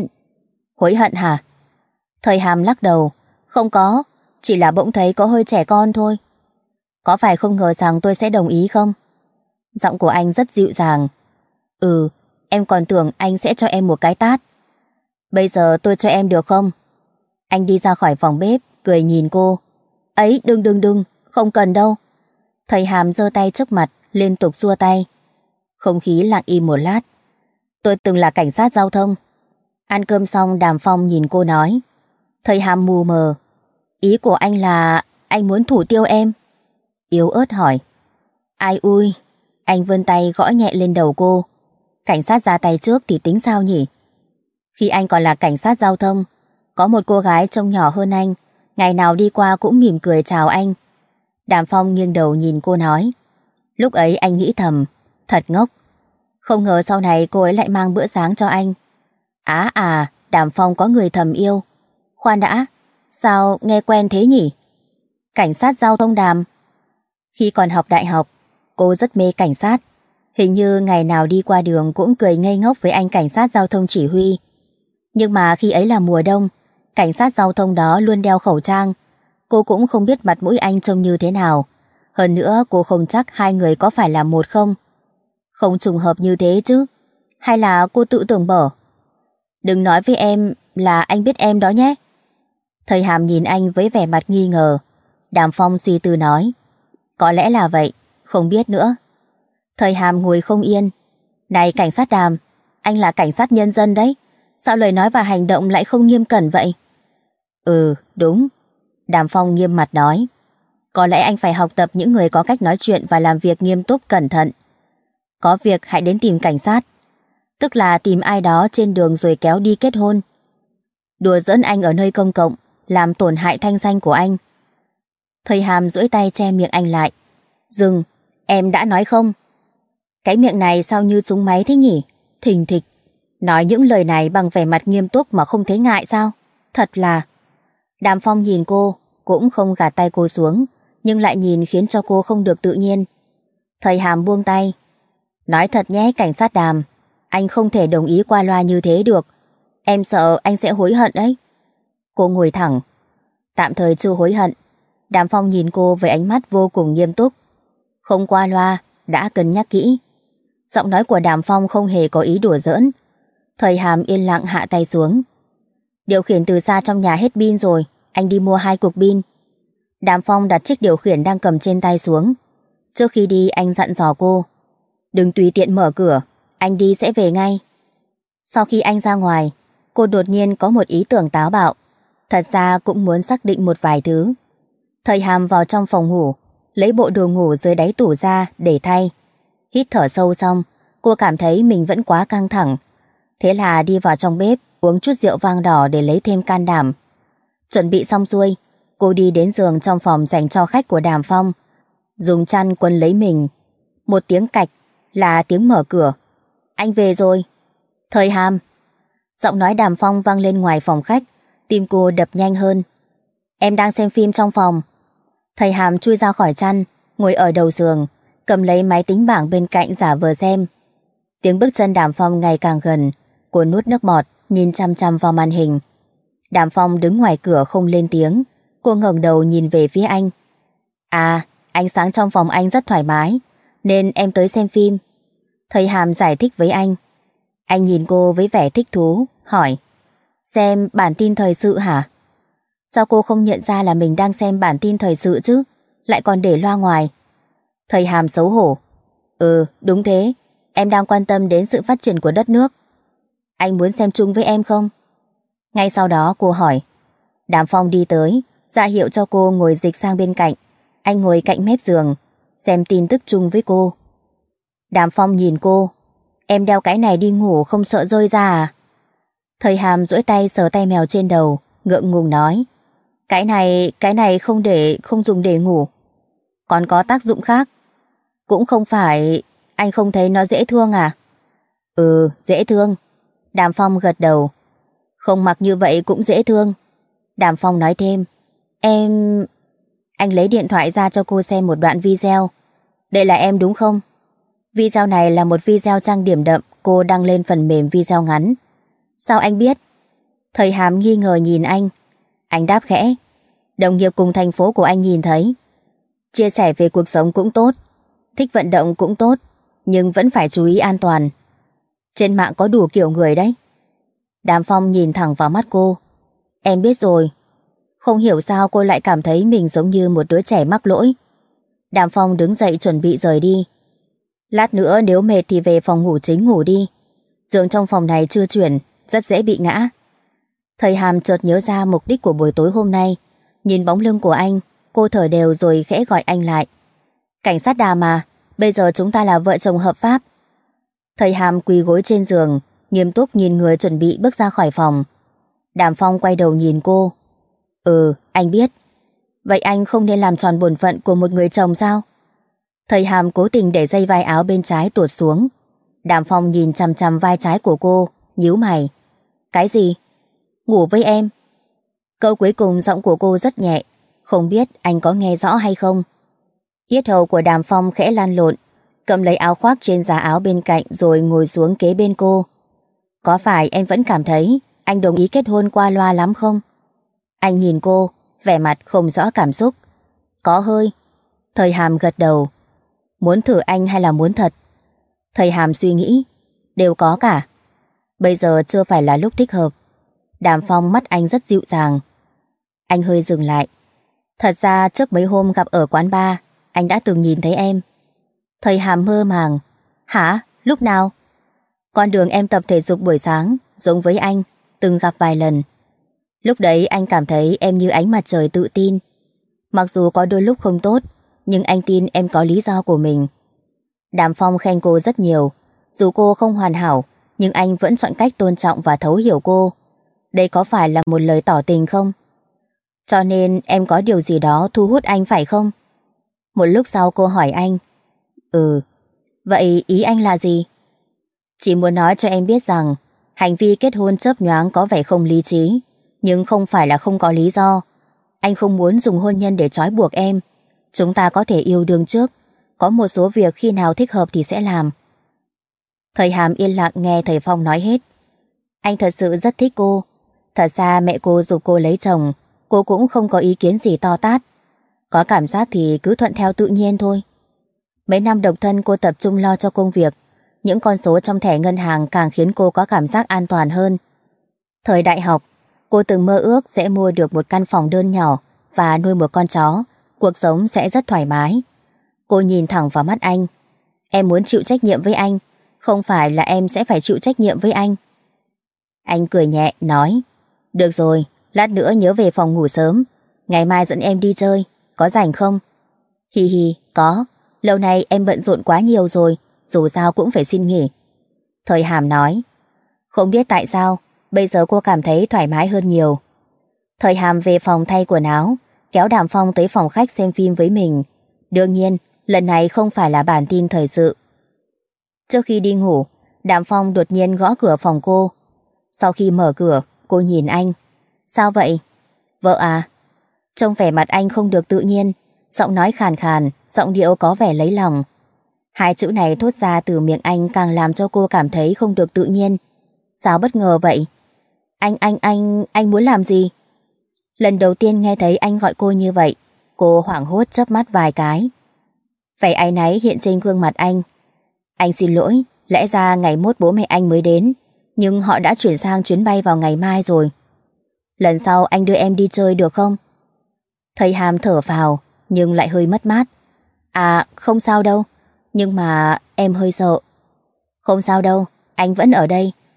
Hối hận hả? Thầy Hàm lắc đầu. Không có, chỉ là bỗng thấy có hơi trẻ con thôi. Có phải không ngờ rằng tôi sẽ đồng ý không? Giọng của anh rất dịu dàng. Ừ, em còn tưởng anh sẽ cho em một cái tát. Bây giờ tôi cho em được không? Anh đi ra khỏi phòng bếp, cười nhìn cô. Ấy, đừng đừng đừng, không cần đâu. Thầy Hàm giơ tay trước mặt, liên tục xua tay. Không khí lặng im một lát. Tôi từng là cảnh sát giao thông. Ăn cơm xong Đàm Phong nhìn cô nói. Thầy Hàm mù mờ. Ý của anh là anh muốn thủ tiêu em? Yếu ớt hỏi. Ai ui. Anh vươn tay gõ nhẹ lên đầu cô. Cảnh sát ra tay trước thì tính sao nhỉ? Khi anh còn là cảnh sát giao thông, có một cô gái trông nhỏ hơn anh, ngày nào đi qua cũng mỉm cười chào anh. Đàm Phong nghiêng đầu nhìn cô nói. Lúc ấy anh nghĩ thầm, thật ngốc. Không ngờ sau này cô ấy lại mang bữa sáng cho anh. Á à, Đàm Phong có người thầm yêu. Khoan đã, sao nghe quen thế nhỉ? Cảnh sát giao thông Đàm. Khi còn học đại học, cô rất mê cảnh sát. Hình như ngày nào đi qua đường cũng cười ngây ngốc với anh cảnh sát giao thông chỉ huy. Nhưng mà khi ấy là mùa đông, cảnh sát giao thông đó luôn đeo khẩu trang. Cô cũng không biết mặt mũi anh trông như thế nào. Hơn nữa cô không chắc hai người có phải là một không. Không trùng hợp như thế chứ? Hay là cô tự tưởng bở? Đừng nói với em là anh biết em đó nhé. Thầy Hàm nhìn anh với vẻ mặt nghi ngờ. Đàm Phong suy tư nói. Có lẽ là vậy, không biết nữa. Thầy Hàm ngồi không yên. Này cảnh sát Đàm, anh là cảnh sát nhân dân đấy. Sao lời nói và hành động lại không nghiêm cẩn vậy? Ừ, đúng. Đàm Phong nghiêm mặt nói. Có lẽ anh phải học tập những người có cách nói chuyện và làm việc nghiêm túc cẩn thận. Có việc hãy đến tìm cảnh sát. Tức là tìm ai đó trên đường rồi kéo đi kết hôn. Đùa giỡn anh ở nơi công cộng, làm tổn hại thanh danh của anh. Thầy Hàm duỗi tay che miệng anh lại. Dừng, em đã nói không? Cái miệng này sao như súng máy thế nhỉ? Thình thịch. Nói những lời này bằng vẻ mặt nghiêm túc mà không thấy ngại sao? Thật là... Đàm Phong nhìn cô, cũng không gạt tay cô xuống, nhưng lại nhìn khiến cho cô không được tự nhiên. Thầy Hàm buông tay. Nói thật nhé cảnh sát Đàm, anh không thể đồng ý qua loa như thế được. Em sợ anh sẽ hối hận đấy. Cô ngồi thẳng. Tạm thời chưa hối hận. Đàm Phong nhìn cô với ánh mắt vô cùng nghiêm túc. Không qua loa, đã cân nhắc kỹ. Giọng nói của Đàm Phong không hề có ý đùa giỡn. Thầy Hàm yên lặng hạ tay xuống. Điều khiển từ xa trong nhà hết pin rồi, anh đi mua hai cục pin. Đàm Phong đặt chiếc điều khiển đang cầm trên tay xuống. Trước khi đi anh dặn dò cô. Đừng tùy tiện mở cửa, anh đi sẽ về ngay. Sau khi anh ra ngoài, cô đột nhiên có một ý tưởng táo bạo. Thật ra cũng muốn xác định một vài thứ. Thầy Hàm vào trong phòng ngủ, lấy bộ đồ ngủ dưới đáy tủ ra để thay. Hít thở sâu xong, cô cảm thấy mình vẫn quá căng thẳng. Thế là đi vào trong bếp, uống chút rượu vang đỏ để lấy thêm can đảm. Chuẩn bị xong xuôi, cô đi đến giường trong phòng dành cho khách của Đàm Phong, dùng chăn quấn lấy mình. Một tiếng cạch là tiếng mở cửa. Anh về rồi. Thầy Hàm. Giọng nói Đàm Phong vang lên ngoài phòng khách, tim cô đập nhanh hơn. Em đang xem phim trong phòng. Thầy Hàm chui ra khỏi chăn, ngồi ở đầu giường, cầm lấy máy tính bảng bên cạnh giả vờ xem. Tiếng bước chân Đàm Phong ngày càng gần. Cô nuốt nước bọt, nhìn chăm chăm vào màn hình. Đàm Phong đứng ngoài cửa không lên tiếng. Cô ngẩng đầu nhìn về phía anh. À, ánh sáng trong phòng anh rất thoải mái, nên em tới xem phim. Thầy Hàm giải thích với anh. Anh nhìn cô với vẻ thích thú, hỏi. Xem bản tin thời sự hả? Sao cô không nhận ra là mình đang xem bản tin thời sự chứ? Lại còn để loa ngoài. Thầy Hàm xấu hổ. Ừ, đúng thế. Em đang quan tâm đến sự phát triển của đất nước. Anh muốn xem chung với em không? Ngay sau đó cô hỏi. Đàm Phong đi tới, ra hiệu cho cô ngồi dịch sang bên cạnh. Anh ngồi cạnh mép giường, xem tin tức chung với cô. Đàm Phong nhìn cô. Em đeo cái này đi ngủ không sợ rơi ra à? Thời Hàm duỗi tay sờ tay mèo trên đầu, ngượng ngùng nói. Cái này, cái này không để, không dùng để ngủ. Còn có tác dụng khác. Cũng không phải, anh không thấy nó dễ thương à? Ừ, dễ thương. Đàm Phong gật đầu. Không mặc như vậy cũng dễ thương. Đàm Phong nói thêm. Em... Anh lấy điện thoại ra cho cô xem một đoạn video. Đây là em đúng không? Video này là một video trang điểm đậm cô đăng lên phần mềm video ngắn. Sao anh biết? Thời Hàm nghi ngờ nhìn anh. Anh đáp khẽ. Đồng nghiệp cùng thành phố của anh nhìn thấy. Chia sẻ về cuộc sống cũng tốt, thích vận động cũng tốt, nhưng vẫn phải chú ý an toàn. Trên mạng có đủ kiểu người đấy. Đàm Phong nhìn thẳng vào mắt cô. Em biết rồi. Không hiểu sao cô lại cảm thấy mình giống như một đứa trẻ mắc lỗi. Đàm Phong đứng dậy chuẩn bị rời đi. Lát nữa nếu mệt thì về phòng ngủ chính ngủ đi. Giường trong phòng này chưa chuyển, rất dễ bị ngã. Thời Hàm chợt nhớ ra mục đích của buổi tối hôm nay. Nhìn bóng lưng của anh, cô thở đều rồi khẽ gọi anh lại. Cảnh sát Đàm à, bây giờ chúng ta là vợ chồng hợp pháp. Thời Hàm quỳ gối trên giường, nghiêm túc nhìn người chuẩn bị bước ra khỏi phòng. Đàm Phong quay đầu nhìn cô. Ừ, anh biết. Vậy anh không nên làm tròn bổn phận của một người chồng sao? Thời Hàm cố tình để dây vai áo bên trái tuột xuống. Đàm Phong nhìn chằm chằm vai trái của cô, nhíu mày. Cái gì? Ngủ với em? Câu cuối cùng giọng của cô rất nhẹ, không biết anh có nghe rõ hay không. Yết hầu của Đàm Phong khẽ lan lộn, cầm lấy áo khoác trên giá áo bên cạnh rồi ngồi xuống kế bên cô. Có phải em vẫn cảm thấy anh đồng ý kết hôn qua loa lắm không? Anh nhìn cô, vẻ mặt không rõ cảm xúc. Có hơi. Thời Hàm gật đầu. Muốn thử anh hay là muốn thật? Thời Hàm suy nghĩ. Đều có cả. Bây giờ chưa phải là lúc thích hợp. Đàm Phong mắt anh rất dịu dàng. Anh hơi dừng lại. Thật ra trước mấy hôm gặp ở quán bar, anh đã từng nhìn thấy em. Thời Hàm mơ màng. Hả? Lúc nào? Con đường em tập thể dục buổi sáng, giống với anh, từng gặp vài lần. Lúc đấy anh cảm thấy em như ánh mặt trời tự tin. Mặc dù có đôi lúc không tốt, nhưng anh tin em có lý do của mình. Đàm Phong khen cô rất nhiều. Dù cô không hoàn hảo, nhưng anh vẫn chọn cách tôn trọng và thấu hiểu cô. Đây có phải là một lời tỏ tình không? Cho nên em có điều gì đó thu hút anh phải không? Một lúc sau cô hỏi anh. Ừ. Vậy ý anh là gì? Chỉ muốn nói cho em biết rằng hành vi kết hôn chớp nhoáng có vẻ không lý trí, nhưng không phải là không có lý do. Anh không muốn dùng hôn nhân để trói buộc em. Chúng ta có thể yêu đương trước. Có một số việc khi nào thích hợp thì sẽ làm. Thời Hàm yên lặng nghe thầy Phong nói hết. Anh thật sự rất thích cô. Thật ra mẹ cô giục cô lấy chồng, cô cũng không có ý kiến gì to tát. Có cảm giác thì cứ thuận theo tự nhiên thôi. Mấy năm độc thân cô tập trung lo cho công việc. Những con số trong thẻ ngân hàng càng khiến cô có cảm giác an toàn hơn. Thời đại học, cô từng mơ ước sẽ mua được một căn phòng đơn nhỏ và nuôi một con chó. Cuộc sống sẽ rất thoải mái. Cô nhìn thẳng vào mắt anh. Em muốn chịu trách nhiệm với anh, không phải là em sẽ phải chịu trách nhiệm với anh. Anh cười nhẹ, nói. Được rồi, lát nữa nhớ về phòng ngủ sớm. Ngày mai dẫn em đi chơi, có rảnh không? Hi hi, có. Lâu nay em bận rộn quá nhiều rồi, dù sao cũng phải xin nghỉ. Thời Hàm nói. Không biết tại sao, bây giờ cô cảm thấy thoải mái hơn nhiều. Thời Hàm về phòng thay quần áo, kéo Đàm Phong tới phòng khách xem phim với mình. Đương nhiên, lần này không phải là bản tin thời sự. Trước khi đi ngủ, Đàm Phong đột nhiên gõ cửa phòng cô. Sau khi mở cửa, cô nhìn anh. Sao vậy? Vợ à? Trông vẻ mặt anh không được tự nhiên, giọng nói khàn khàn, giọng điệu có vẻ lấy lòng. Hai chữ này thốt ra từ miệng anh càng làm cho cô cảm thấy không được tự nhiên. Sao bất ngờ vậy? Anh, anh, anh, anh muốn làm gì? Lần đầu tiên nghe thấy anh gọi cô như vậy, cô hoảng hốt chớp mắt vài cái. Vẻ áy náy hiện trên gương mặt anh. Anh xin lỗi, lẽ ra ngày mốt bố mẹ anh mới đến, nhưng họ đã chuyển sang chuyến bay vào ngày mai rồi. Lần sau anh đưa em đi chơi được không? Thầy Hàm thở phào, nhưng lại hơi mất mát. À, không sao đâu, nhưng mà em hơi sợ. Không sao đâu, anh vẫn ở đây,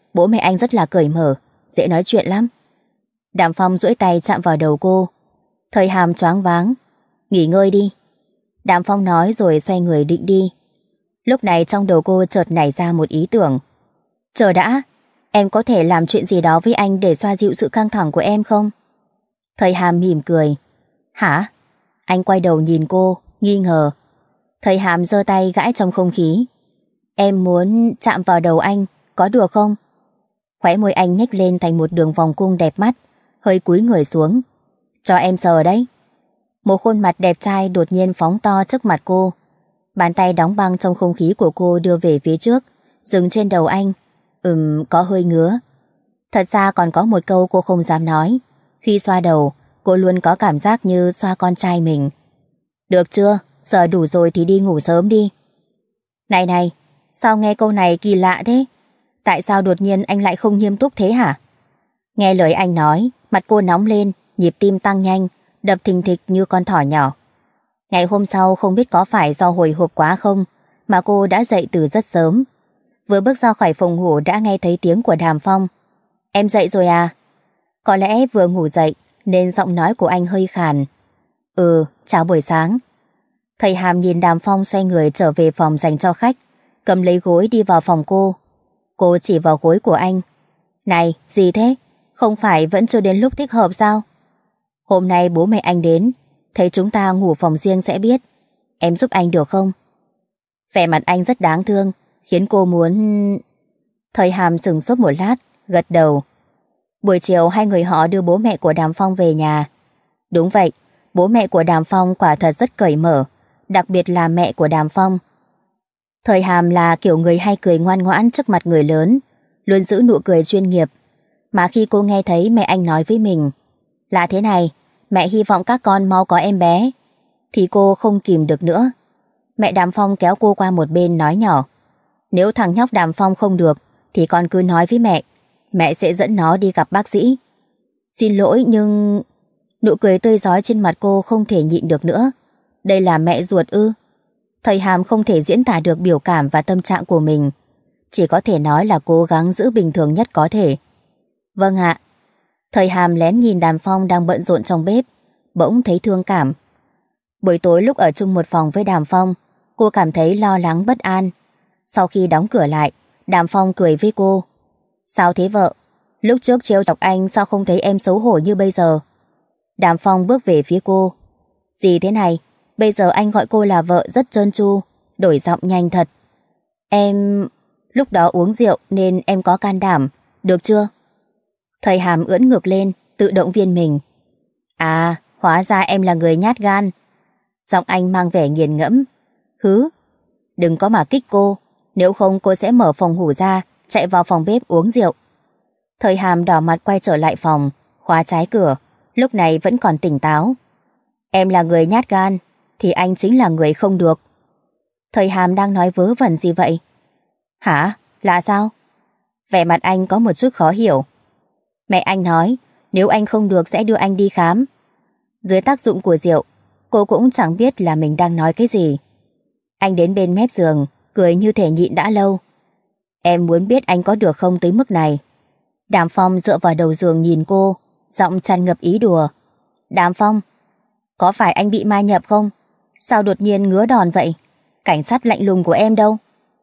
bố mẹ anh rất là cởi mở, dễ nói chuyện lắm. Đàm Phong duỗi tay chạm vào đầu cô. Thời Hàm choáng váng. Nghỉ ngơi đi. Đàm Phong nói rồi xoay người định đi. Lúc này trong đầu cô chợt nảy ra một ý tưởng. Chờ đã, em có thể làm chuyện gì đó với anh để xoa dịu sự căng thẳng của em không? Thời Hàm mỉm cười. Hả? Anh quay đầu nhìn cô, nghi ngờ. Thời Hàm giơ tay gãi trong không khí. Em muốn chạm vào đầu anh, có được không? Khóe môi anh nhếch lên thành một đường vòng cung đẹp mắt, hơi cúi người xuống. Cho em sờ đấy. Một khuôn mặt đẹp trai đột nhiên phóng to trước mặt cô. Bàn tay đóng băng trong không khí của cô đưa về phía trước, dừng trên đầu anh. Ừm, có hơi ngứa. Thật ra còn có một câu cô không dám nói. Khi xoa đầu, cô luôn có cảm giác như xoa con trai mình. Được chưa? Sờ đủ rồi thì đi ngủ sớm đi. Này này, sao nghe câu này kỳ lạ thế? Tại sao đột nhiên anh lại không nghiêm túc thế hả? Nghe lời anh nói, mặt cô nóng lên, nhịp tim tăng nhanh, đập thình thịch như con thỏ nhỏ. Ngày hôm sau không biết có phải do hồi hộp quá không, mà cô đã dậy từ rất sớm. Vừa bước ra khỏi phòng ngủ đã nghe thấy tiếng của Đàm Phong. Em dậy rồi à? Có lẽ vừa ngủ dậy nên giọng nói của anh hơi khàn. Ừ, chào buổi sáng. Thầy Hàm nhìn Đàm Phong xoay người trở về phòng dành cho khách, cầm lấy gối đi vào phòng cô. Cô chỉ vào gối của anh. Này, gì thế? Không phải vẫn chưa đến lúc thích hợp sao? Hôm nay bố mẹ anh đến, thấy chúng ta ngủ phòng riêng sẽ biết. Em giúp anh được không? Vẻ mặt anh rất đáng thương, khiến cô muốn... Thời Hàm sững sốt một lát, gật đầu. Buổi chiều hai người họ đưa bố mẹ của Đàm Phong về nhà. Đúng vậy, bố mẹ của Đàm Phong quả thật rất cởi mở, đặc biệt là mẹ của Đàm Phong. Thời Hàm là kiểu người hay cười ngoan ngoãn trước mặt người lớn, luôn giữ nụ cười chuyên nghiệp. Mà khi cô nghe thấy mẹ anh nói với mình là thế này, mẹ hy vọng các con mau có em bé, thì cô không kìm được nữa. Mẹ Đàm Phong kéo cô qua một bên nói nhỏ. Nếu thằng nhóc Đàm Phong không được thì con cứ nói với mẹ, mẹ sẽ dẫn nó đi gặp bác sĩ. Xin lỗi nhưng... Nụ cười tươi rói trên mặt cô không thể nhịn được nữa. Đây là mẹ ruột ư? Thầy Hàm không thể diễn tả được biểu cảm và tâm trạng của mình, chỉ có thể nói là cố gắng giữ bình thường nhất có thể. Vâng ạ. Thầy Hàm lén nhìn Đàm Phong đang bận rộn trong bếp, bỗng thấy thương cảm. Buổi tối lúc ở chung một phòng với Đàm Phong, cô cảm thấy lo lắng bất an. Sau khi đóng cửa lại, Đàm Phong cười với cô. Sao thế vợ? Lúc trước trêu chọc anh sao không thấy em xấu hổ như bây giờ? Đàm Phong bước về phía cô. Gì thế này? Bây giờ anh gọi cô là vợ rất trơn tru, đổi giọng nhanh thật. Em... Lúc đó uống rượu nên em có can đảm, được chưa? Thầy Hàm ưỡn ngược lên, tự động viên mình. À, hóa ra em là người nhát gan. Giọng anh mang vẻ nghiền ngẫm. Hứ, đừng có mà kích cô, nếu không cô sẽ mở phòng ngủ ra, chạy vào phòng bếp uống rượu. Thầy Hàm đỏ mặt quay trở lại phòng, khóa trái cửa, lúc này vẫn còn tỉnh táo. Em là người nhát gan, thì anh chính là người không được. Thầy Hàm đang nói vớ vẩn gì vậy? Hả? Là sao? Vẻ mặt anh có một chút khó hiểu. Mẹ anh nói, nếu anh không được sẽ đưa anh đi khám. Dưới tác dụng của rượu, cô cũng chẳng biết là mình đang nói cái gì. Anh đến bên mép giường, cười như thể nhịn đã lâu. Em muốn biết anh có được không tới mức này. Đàm Phong dựa vào đầu giường nhìn cô, giọng tràn ngập ý đùa. Đàm Phong, có phải anh bị ma nhập không? Sao đột nhiên ngứa đòn vậy? Cảnh sát lạnh lùng của em đâu?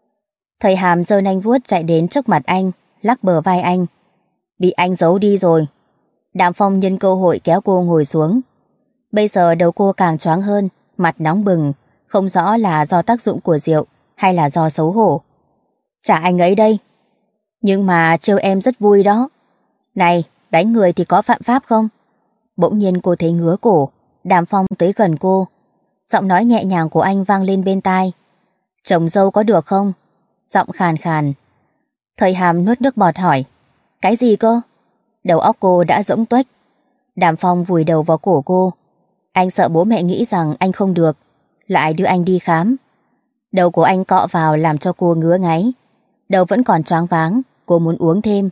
Thầy Hàm giơ nanh vuốt chạy đến trước mặt anh, lắc bờ vai anh. Bị anh giấu đi rồi. Đàm Phong nhân cơ hội kéo cô ngồi xuống. Bây giờ đầu cô càng choáng hơn, mặt nóng bừng, không rõ là do tác dụng của rượu hay là do xấu hổ. Chả anh ấy đây. Nhưng mà trêu em rất vui đó. Này, đánh người thì có phạm pháp không? Bỗng nhiên cô thấy ngứa cổ. Đàm Phong tới gần cô. Giọng nói nhẹ nhàng của anh vang lên bên tai. Chồng dâu có được không? Giọng khàn khàn. Thầy Hàm nuốt nước bọt hỏi. Cái gì cơ? Đầu óc cô đã rỗng tuếch. Đàm Phong vùi đầu vào cổ cô. Anh sợ bố mẹ nghĩ rằng anh không được, lại đưa anh đi khám. Đầu của anh cọ vào làm cho cô ngứa ngáy. Đầu vẫn còn choáng váng, cô muốn uống thêm.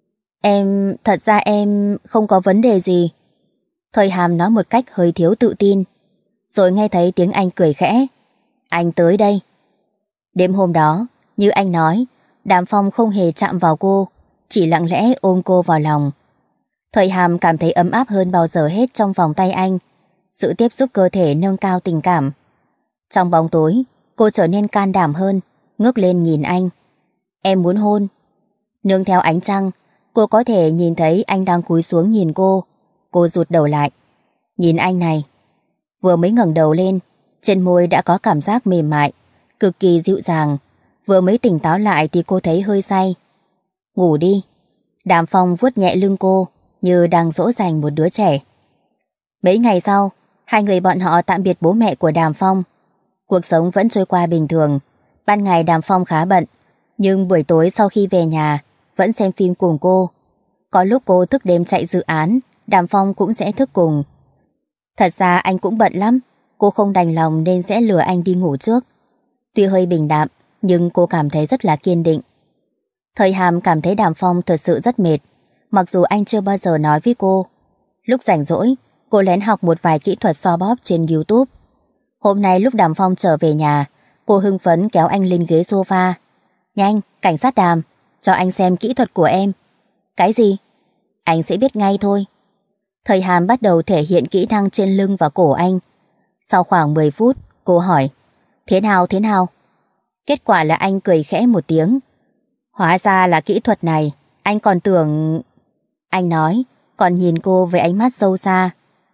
Em, thật ra em không có vấn đề gì. Thầy Hàm nói một cách hơi thiếu tự tin. Rồi nghe thấy tiếng anh cười khẽ. Anh tới đây. Đêm hôm đó, như anh nói, Đàm Phong không hề chạm vào cô, chỉ lặng lẽ ôm cô vào lòng. Thời Hàm cảm thấy ấm áp hơn bao giờ hết trong vòng tay anh. Sự tiếp xúc cơ thể nâng cao tình cảm. Trong bóng tối, cô trở nên can đảm hơn, ngước lên nhìn anh. Em muốn hôn. Nương theo ánh trăng, cô có thể nhìn thấy anh đang cúi xuống nhìn cô. Cô rụt đầu lại. Nhìn anh này. Vừa mới ngẩng đầu lên, trên môi đã có cảm giác mềm mại, cực kỳ dịu dàng. Vừa mới tỉnh táo lại thì cô thấy hơi say. Ngủ đi. Đàm Phong vuốt nhẹ lưng cô, như đang dỗ dành một đứa trẻ. Mấy ngày sau, hai người bọn họ tạm biệt bố mẹ của Đàm Phong. Cuộc sống vẫn trôi qua bình thường. Ban ngày Đàm Phong khá bận, nhưng buổi tối sau khi về nhà vẫn xem phim cùng cô. Có lúc cô thức đêm chạy dự án, Đàm Phong cũng sẽ thức cùng. Thật ra anh cũng bận lắm, cô không đành lòng nên sẽ lừa anh đi ngủ trước. Tuy hơi bình đạm, nhưng cô cảm thấy rất là kiên định. Thời Hàm cảm thấy Đàm Phong thật sự rất mệt, mặc dù anh chưa bao giờ nói với cô. Lúc rảnh rỗi, cô lén học một vài kỹ thuật xoa bóp trên YouTube. Hôm nay lúc Đàm Phong trở về nhà, cô hưng phấn kéo anh lên ghế sofa. Nhanh, cảnh sát Đàm, cho anh xem kỹ thuật của em. Cái gì? Anh sẽ biết ngay thôi. Thời Hàm bắt đầu thể hiện kỹ năng trên lưng và cổ anh. Sau khoảng mười phút, cô hỏi, thế nào thế nào? Kết quả là anh cười khẽ một tiếng. Hóa ra là kỹ thuật này, anh còn tưởng... Anh nói, còn nhìn cô với ánh mắt sâu xa.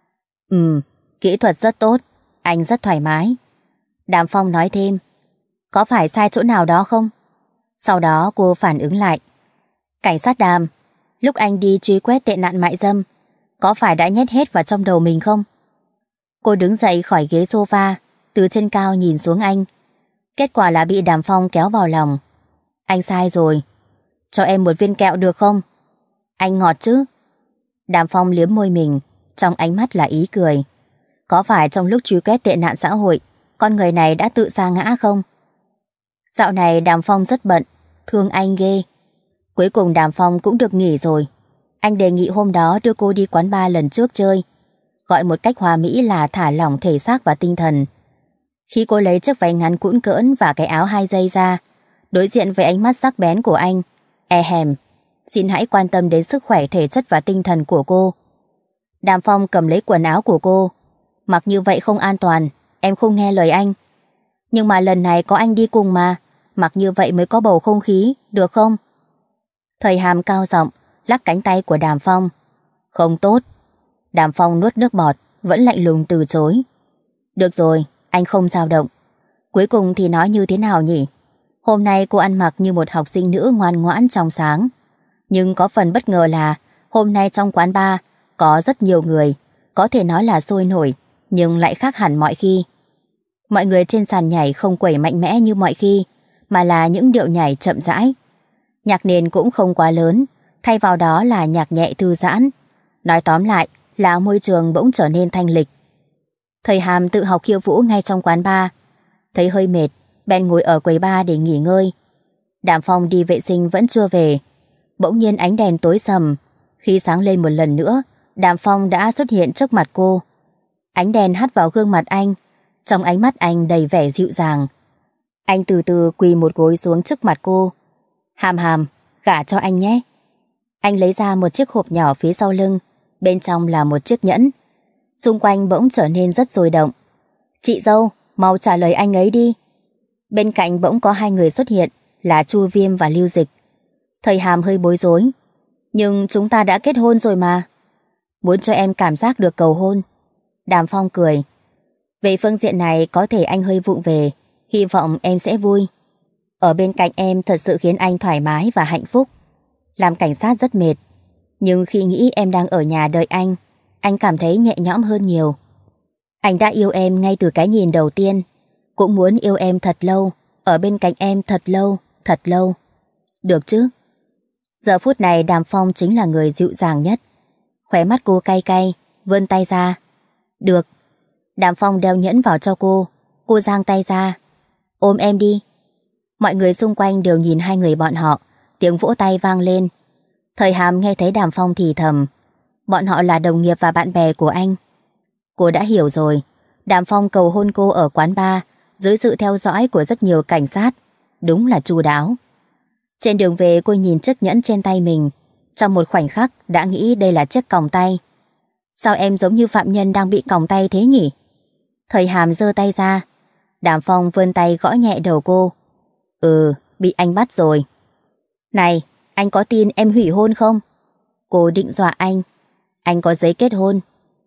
Ừm, kỹ thuật rất tốt, anh rất thoải mái. Đàm Phong nói thêm, có phải sai chỗ nào đó không? Sau đó cô phản ứng lại. Cảnh sát Đàm, lúc anh đi truy quét tệ nạn mại dâm, có phải đã nhét hết vào trong đầu mình không? Cô đứng dậy khỏi ghế sofa, từ trên cao nhìn xuống anh. Kết quả là bị Đàm Phong kéo vào lòng. Anh sai rồi. Cho em một viên kẹo được không? Anh ngọt chứ? Đàm Phong liếm môi mình, trong ánh mắt là ý cười. Có phải trong lúc truy quét tệ nạn xã hội, con người này đã tự sa ngã không? Dạo này Đàm Phong rất bận, thương anh ghê. Cuối cùng Đàm Phong cũng được nghỉ rồi. Anh đề nghị hôm đó đưa cô đi quán bar lần trước chơi, gọi một cách hòa mỹ là thả lỏng thể xác và tinh thần. Khi cô lấy chiếc váy ngắn cũn cỡn và cái áo hai dây ra, đối diện với ánh mắt sắc bén của anh, e hèm, xin hãy quan tâm đến sức khỏe thể chất và tinh thần của cô. Đàm Phong cầm lấy quần áo của cô. Mặc như vậy không an toàn, em không nghe lời anh. Nhưng mà lần này có anh đi cùng mà, mặc như vậy mới có bầu không khí, được không? Thời Hàm cao giọng lắc cánh tay của Đàm Phong. Không tốt. Đàm Phong nuốt nước bọt, vẫn lạnh lùng từ chối. Được rồi, anh không dao động. Cuối cùng thì nói như thế nào nhỉ? Hôm nay cô ăn mặc như một học sinh nữ ngoan ngoãn trong sáng. Nhưng có phần bất ngờ là hôm nay trong quán bar có rất nhiều người, có thể nói là sôi nổi, nhưng lại khác hẳn mọi khi. Mọi người trên sàn nhảy không quẩy mạnh mẽ như mọi khi, mà là những điệu nhảy chậm rãi. Nhạc nền cũng không quá lớn, thay vào đó là nhạc nhẹ thư giãn. Nói tóm lại là môi trường bỗng trở nên thanh lịch. Thời Hàm tự học khiêu vũ ngay trong quán bar. Thấy hơi mệt, bèn ngồi ở quầy bar để nghỉ ngơi. Đàm Phong đi vệ sinh vẫn chưa về. Bỗng nhiên ánh đèn tối sầm. Khi sáng lên một lần nữa, Đàm Phong đã xuất hiện trước mặt cô. Ánh đèn hắt vào gương mặt anh, trong ánh mắt anh đầy vẻ dịu dàng. Anh từ từ quỳ một gối xuống trước mặt cô. Hàm Hàm, gả cho anh nhé. Anh lấy ra một chiếc hộp nhỏ phía sau lưng, bên trong là một chiếc nhẫn. Xung quanh bỗng trở nên rất sôi động. Chị dâu, mau trả lời anh ấy đi. Bên cạnh bỗng có hai người xuất hiện, là Chu Viêm và Lưu Dịch. Thời Hàm hơi bối rối. Nhưng chúng ta đã kết hôn rồi mà. Muốn cho em cảm giác được cầu hôn. Đàm Phong cười. Về phương diện này có thể anh hơi vụng về, hy vọng em sẽ vui. Ở bên cạnh em thật sự khiến anh thoải mái và hạnh phúc. Làm cảnh sát rất mệt, nhưng khi nghĩ em đang ở nhà đợi anh, anh cảm thấy nhẹ nhõm hơn nhiều. Anh đã yêu em ngay từ cái nhìn đầu tiên, cũng muốn yêu em thật lâu, ở bên cạnh em thật lâu, thật lâu. Được chứ? Giờ phút này Đàm Phong chính là người dịu dàng nhất. Khóe mắt cô cay cay, vươn tay ra. Được. Đàm Phong đeo nhẫn vào cho cô. Cô giang tay ra. Ôm em đi. Mọi người xung quanh đều nhìn hai người bọn họ. Tiếng vỗ tay vang lên. Thời Hàm nghe thấy Đàm Phong thì thầm. Bọn họ là đồng nghiệp và bạn bè của anh. Cô đã hiểu rồi. Đàm Phong cầu hôn cô ở quán bar, dưới sự theo dõi của rất nhiều cảnh sát. Đúng là chu đáo. Trên đường về cô nhìn chiếc nhẫn trên tay mình, trong một khoảnh khắc đã nghĩ đây là chiếc còng tay. Sao em giống như phạm nhân đang bị còng tay thế nhỉ? Thời Hàm giơ tay ra. Đàm Phong vươn tay gõ nhẹ đầu cô. Ừ, bị anh bắt rồi. Này, anh có tin em hủy hôn không? Cô định dọa anh. Anh có giấy kết hôn.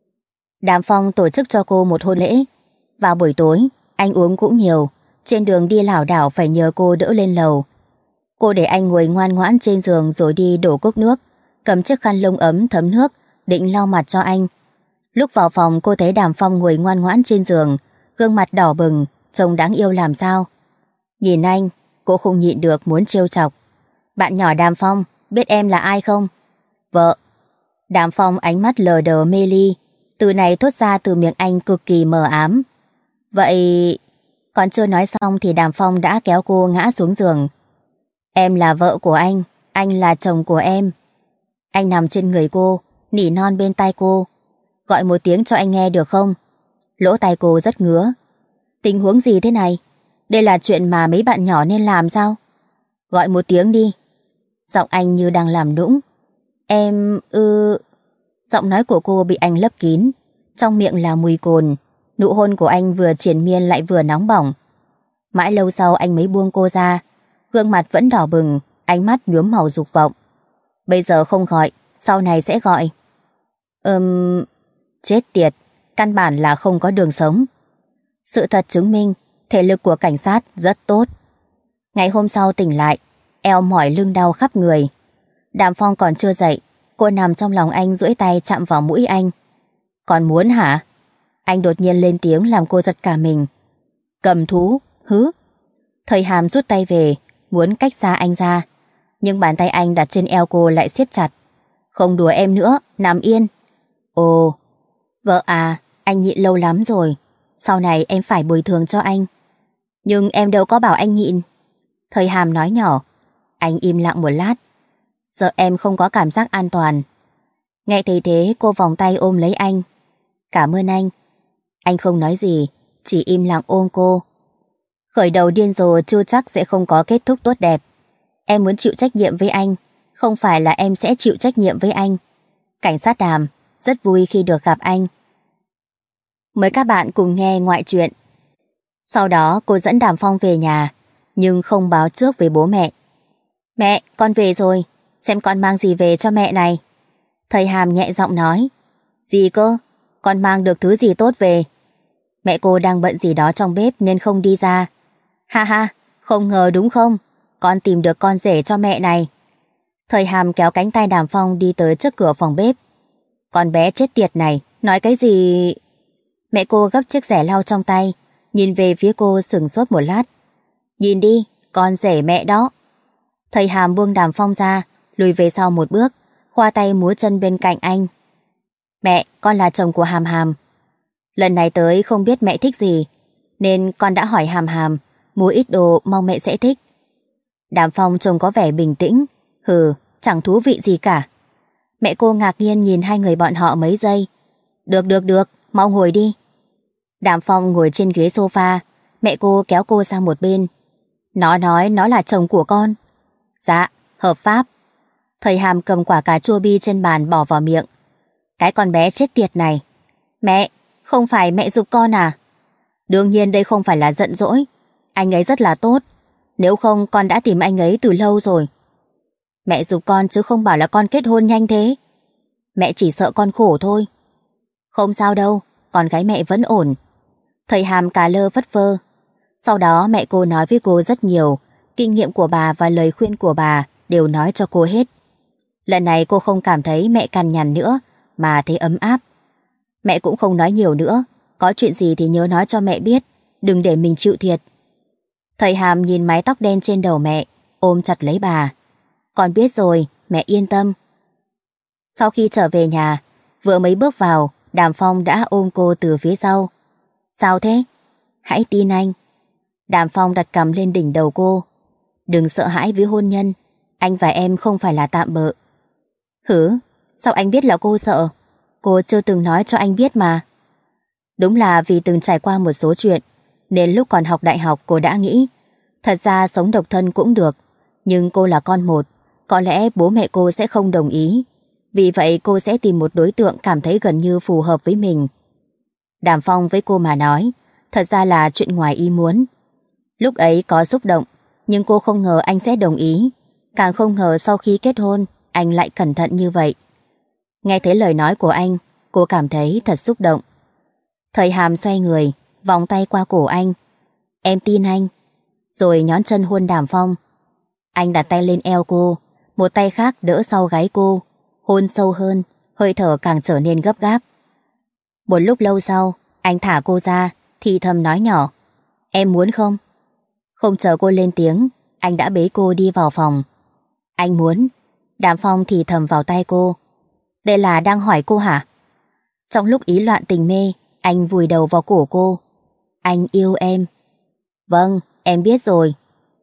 Đàm Phong tổ chức cho cô một hôn lễ. Vào buổi tối, anh uống cũng nhiều. Trên đường đi lảo đảo phải nhờ cô đỡ lên lầu. Cô để anh ngồi ngoan ngoãn trên giường rồi đi đổ cốc nước, cầm chiếc khăn lông ấm thấm nước, định lau mặt cho anh. Lúc vào phòng cô thấy Đàm Phong ngồi ngoan ngoãn trên giường, gương mặt đỏ bừng, trông đáng yêu làm sao. Nhìn anh, cô không nhịn được muốn trêu chọc. Bạn nhỏ Đàm Phong, biết em là ai không? Vợ. Đàm Phong ánh mắt lờ đờ mê ly, từ này thốt ra từ miệng anh cực kỳ mờ ám. Vậy... Còn chưa nói xong thì Đàm Phong đã kéo cô ngã xuống giường. Em là vợ của anh, anh là chồng của em. Anh nằm trên người cô, nỉ non bên tai cô. Gọi một tiếng cho anh nghe được không? Lỗ tai cô rất ngứa. Tình huống gì thế này? Đây là chuyện mà mấy bạn nhỏ nên làm sao? Gọi một tiếng đi. Giọng anh như đang làm nũng. Em... ư... Giọng nói của cô bị anh lấp kín. Trong miệng là mùi cồn. Nụ hôn của anh vừa triền miên lại vừa nóng bỏng. Mãi lâu sau anh mới buông cô ra. Gương mặt vẫn đỏ bừng, ánh mắt nhuốm màu dục vọng. Bây giờ không gọi, sau này sẽ gọi. Ừm... Chết tiệt, căn bản là không có đường sống. Sự thật chứng minh thể lực của cảnh sát rất tốt. Ngày hôm sau tỉnh lại, eo mỏi lưng đau khắp người. Đàm Phong còn chưa dậy, cô nằm trong lòng anh duỗi tay chạm vào mũi anh. Còn muốn hả? Anh đột nhiên lên tiếng làm cô giật cả mình. Cầm thú, hứ. Thời Hàm rút tay về, muốn cách xa anh ra. Nhưng bàn tay anh đặt trên eo cô lại siết chặt. Không đùa em nữa, nằm yên. Ồ, vợ à, anh nhịn lâu lắm rồi. Sau này em phải bồi thường cho anh. Nhưng em đâu có bảo anh nhịn. Thời Hàm nói nhỏ. Anh im lặng một lát. Sợ em không có cảm giác an toàn. Nghe thấy thế cô vòng tay ôm lấy anh. Cảm ơn anh. Anh không nói gì, chỉ im lặng ôm cô. Khởi đầu điên rồ chưa chắc sẽ không có kết thúc tốt đẹp. Em muốn chịu trách nhiệm với anh, không phải là em sẽ chịu trách nhiệm với anh. Cảnh sát Đàm, rất vui khi được gặp anh. Mời các bạn cùng nghe ngoại truyện. Sau đó cô dẫn Đàm Phong về nhà, nhưng không báo trước với bố mẹ. Mẹ, con về rồi, xem con mang gì về cho mẹ này. Thầy Hàm nhẹ giọng nói. Gì cơ? Con mang được thứ gì tốt về? Mẹ cô đang bận gì đó trong bếp nên không đi ra. Ha ha, không ngờ đúng không? Con tìm được con rể cho mẹ này. Thời Hàm kéo cánh tay Đàm Phong đi tới trước cửa phòng bếp. Con bé chết tiệt này, nói cái gì? Mẹ cô gấp chiếc rẻ lau trong tay, nhìn về phía cô sửng sốt một lát. Nhìn đi, con rể mẹ đó. Thầy Hàm buông Đàm Phong ra, lùi về sau một bước, khoa tay múa chân bên cạnh anh. Mẹ, con là chồng của Hàm Hàm. Lần này tới không biết mẹ thích gì, nên con đã hỏi Hàm Hàm, mua ít đồ mong mẹ sẽ thích. Đàm Phong trông có vẻ bình tĩnh. Hừ, chẳng thú vị gì cả. Mẹ cô ngạc nhiên nhìn hai người bọn họ mấy giây. Được được được, mau ngồi đi. Đàm Phong ngồi trên ghế sofa, mẹ cô kéo cô sang một bên. Nó nói nó là chồng của con. Dạ, hợp pháp. Thầy Hàm cầm quả cà chua bi trên bàn bỏ vào miệng. Cái con bé chết tiệt này. Mẹ, không phải mẹ giục con à? Đương nhiên đây không phải là giận dỗi. Anh ấy rất là tốt. Nếu không con đã tìm anh ấy từ lâu rồi. Mẹ giục con chứ không bảo là con kết hôn nhanh thế. Mẹ chỉ sợ con khổ thôi. Không sao đâu, con gái mẹ vẫn ổn. Thầy Hàm cà lơ vất vơ. Sau đó mẹ cô nói với cô rất nhiều. Kinh nghiệm của bà và lời khuyên của bà đều nói cho cô hết. Lần này cô không cảm thấy mẹ cằn nhằn nữa, mà thấy ấm áp. Mẹ cũng không nói nhiều nữa. Có chuyện gì thì nhớ nói cho mẹ biết, đừng để mình chịu thiệt. Thầy Hàm nhìn mái tóc đen trên đầu mẹ, ôm chặt lấy bà. Con biết rồi, mẹ yên tâm. Sau khi trở về nhà, vừa mới bước vào, Đàm Phong đã ôm cô từ phía sau. Sao thế? Hãy tin anh. Đàm Phong đặt cằm lên đỉnh đầu cô. Đừng sợ hãi với hôn nhân, anh và em không phải là tạm bợ. Hử? Sao anh biết là cô sợ? Cô chưa từng nói cho anh biết mà. Đúng là vì từng trải qua một số chuyện, nên lúc còn học đại học cô đã nghĩ, thật ra sống độc thân cũng được, Nhưng cô là con một, có lẽ bố mẹ cô sẽ không đồng ý. Vì vậy cô sẽ tìm một đối tượng cảm thấy gần như phù hợp với mình. Đàm Phong với cô mà nói, thật ra là chuyện ngoài ý muốn. Lúc ấy có xúc động, nhưng cô không ngờ anh sẽ đồng ý. Càng không ngờ sau khi kết hôn, anh lại cẩn thận như vậy. Nghe thấy lời nói của anh, cô cảm thấy thật xúc động. Thời Hàm xoay người, vòng tay qua cổ anh. Em tin anh. Rồi nhón chân hôn Đàm Phong. Anh đặt tay lên eo cô, một tay khác đỡ sau gáy cô, hôn sâu hơn, hơi thở càng trở nên gấp gáp. Một lúc lâu sau, anh thả cô ra, thì thầm nói nhỏ, em muốn không? Không chờ cô lên tiếng, anh đã bế cô đi vào phòng. Anh muốn. Đàm Phong thì thầm vào tai cô. Đây là đang hỏi cô hả? Trong lúc ý loạn tình mê, anh vùi đầu vào cổ cô. Anh yêu em. Vâng, em biết rồi.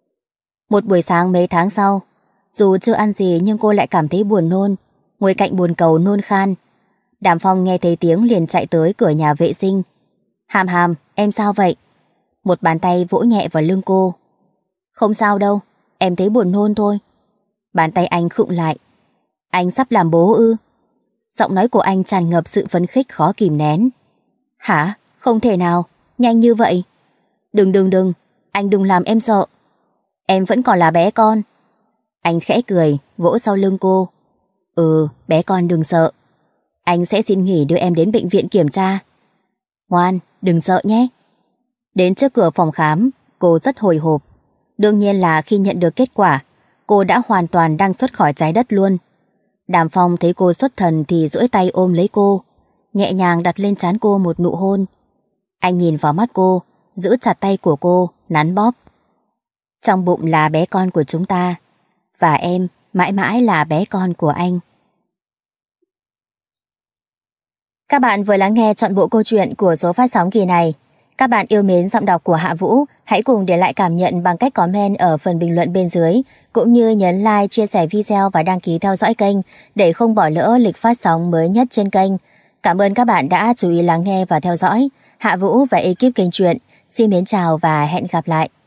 Một buổi sáng mấy tháng sau, dù chưa ăn gì nhưng cô lại cảm thấy buồn nôn, ngồi cạnh bồn cầu nôn khan. Đàm Phong nghe thấy tiếng liền chạy tới cửa nhà vệ sinh. Hàm Hàm, em sao vậy? Một bàn tay vỗ nhẹ vào lưng cô. Không sao đâu, em thấy buồn nôn thôi. Bàn tay anh khựng lại. Anh sắp làm bố ư? Giọng nói của anh tràn ngập sự phấn khích khó kìm nén. Hả? Không thể nào, nhanh như vậy. Đừng đừng đừng, anh đừng làm em sợ. Em vẫn còn là bé con. Anh khẽ cười, vỗ sau lưng cô. Ừ, bé con đừng sợ. Anh sẽ xin nghỉ đưa em đến bệnh viện kiểm tra. Ngoan, đừng sợ nhé. Đến trước cửa phòng khám, cô rất hồi hộp. Đương nhiên là khi nhận được kết quả, cô đã hoàn toàn đang xuất khỏi trái đất luôn. Đàm Phong thấy cô xuất thần thì duỗi tay ôm lấy cô, nhẹ nhàng đặt lên trán cô một nụ hôn. Anh nhìn vào mắt cô, giữ chặt tay của cô, nắn bóp. Trong bụng là bé con của chúng ta, và em mãi mãi là bé con của anh. Các bạn vừa lắng nghe trọn bộ câu chuyện của số phát sóng kỳ này. Các bạn yêu mến giọng đọc của Hạ Vũ, hãy cùng để lại cảm nhận bằng cách comment ở phần bình luận bên dưới, cũng như nhấn like, chia sẻ video và đăng ký theo dõi kênh để không bỏ lỡ lịch phát sóng mới nhất trên kênh. Cảm ơn các bạn đã chú ý lắng nghe và theo dõi. Hạ Vũ và ekip kênh truyện xin mến chào và hẹn gặp lại.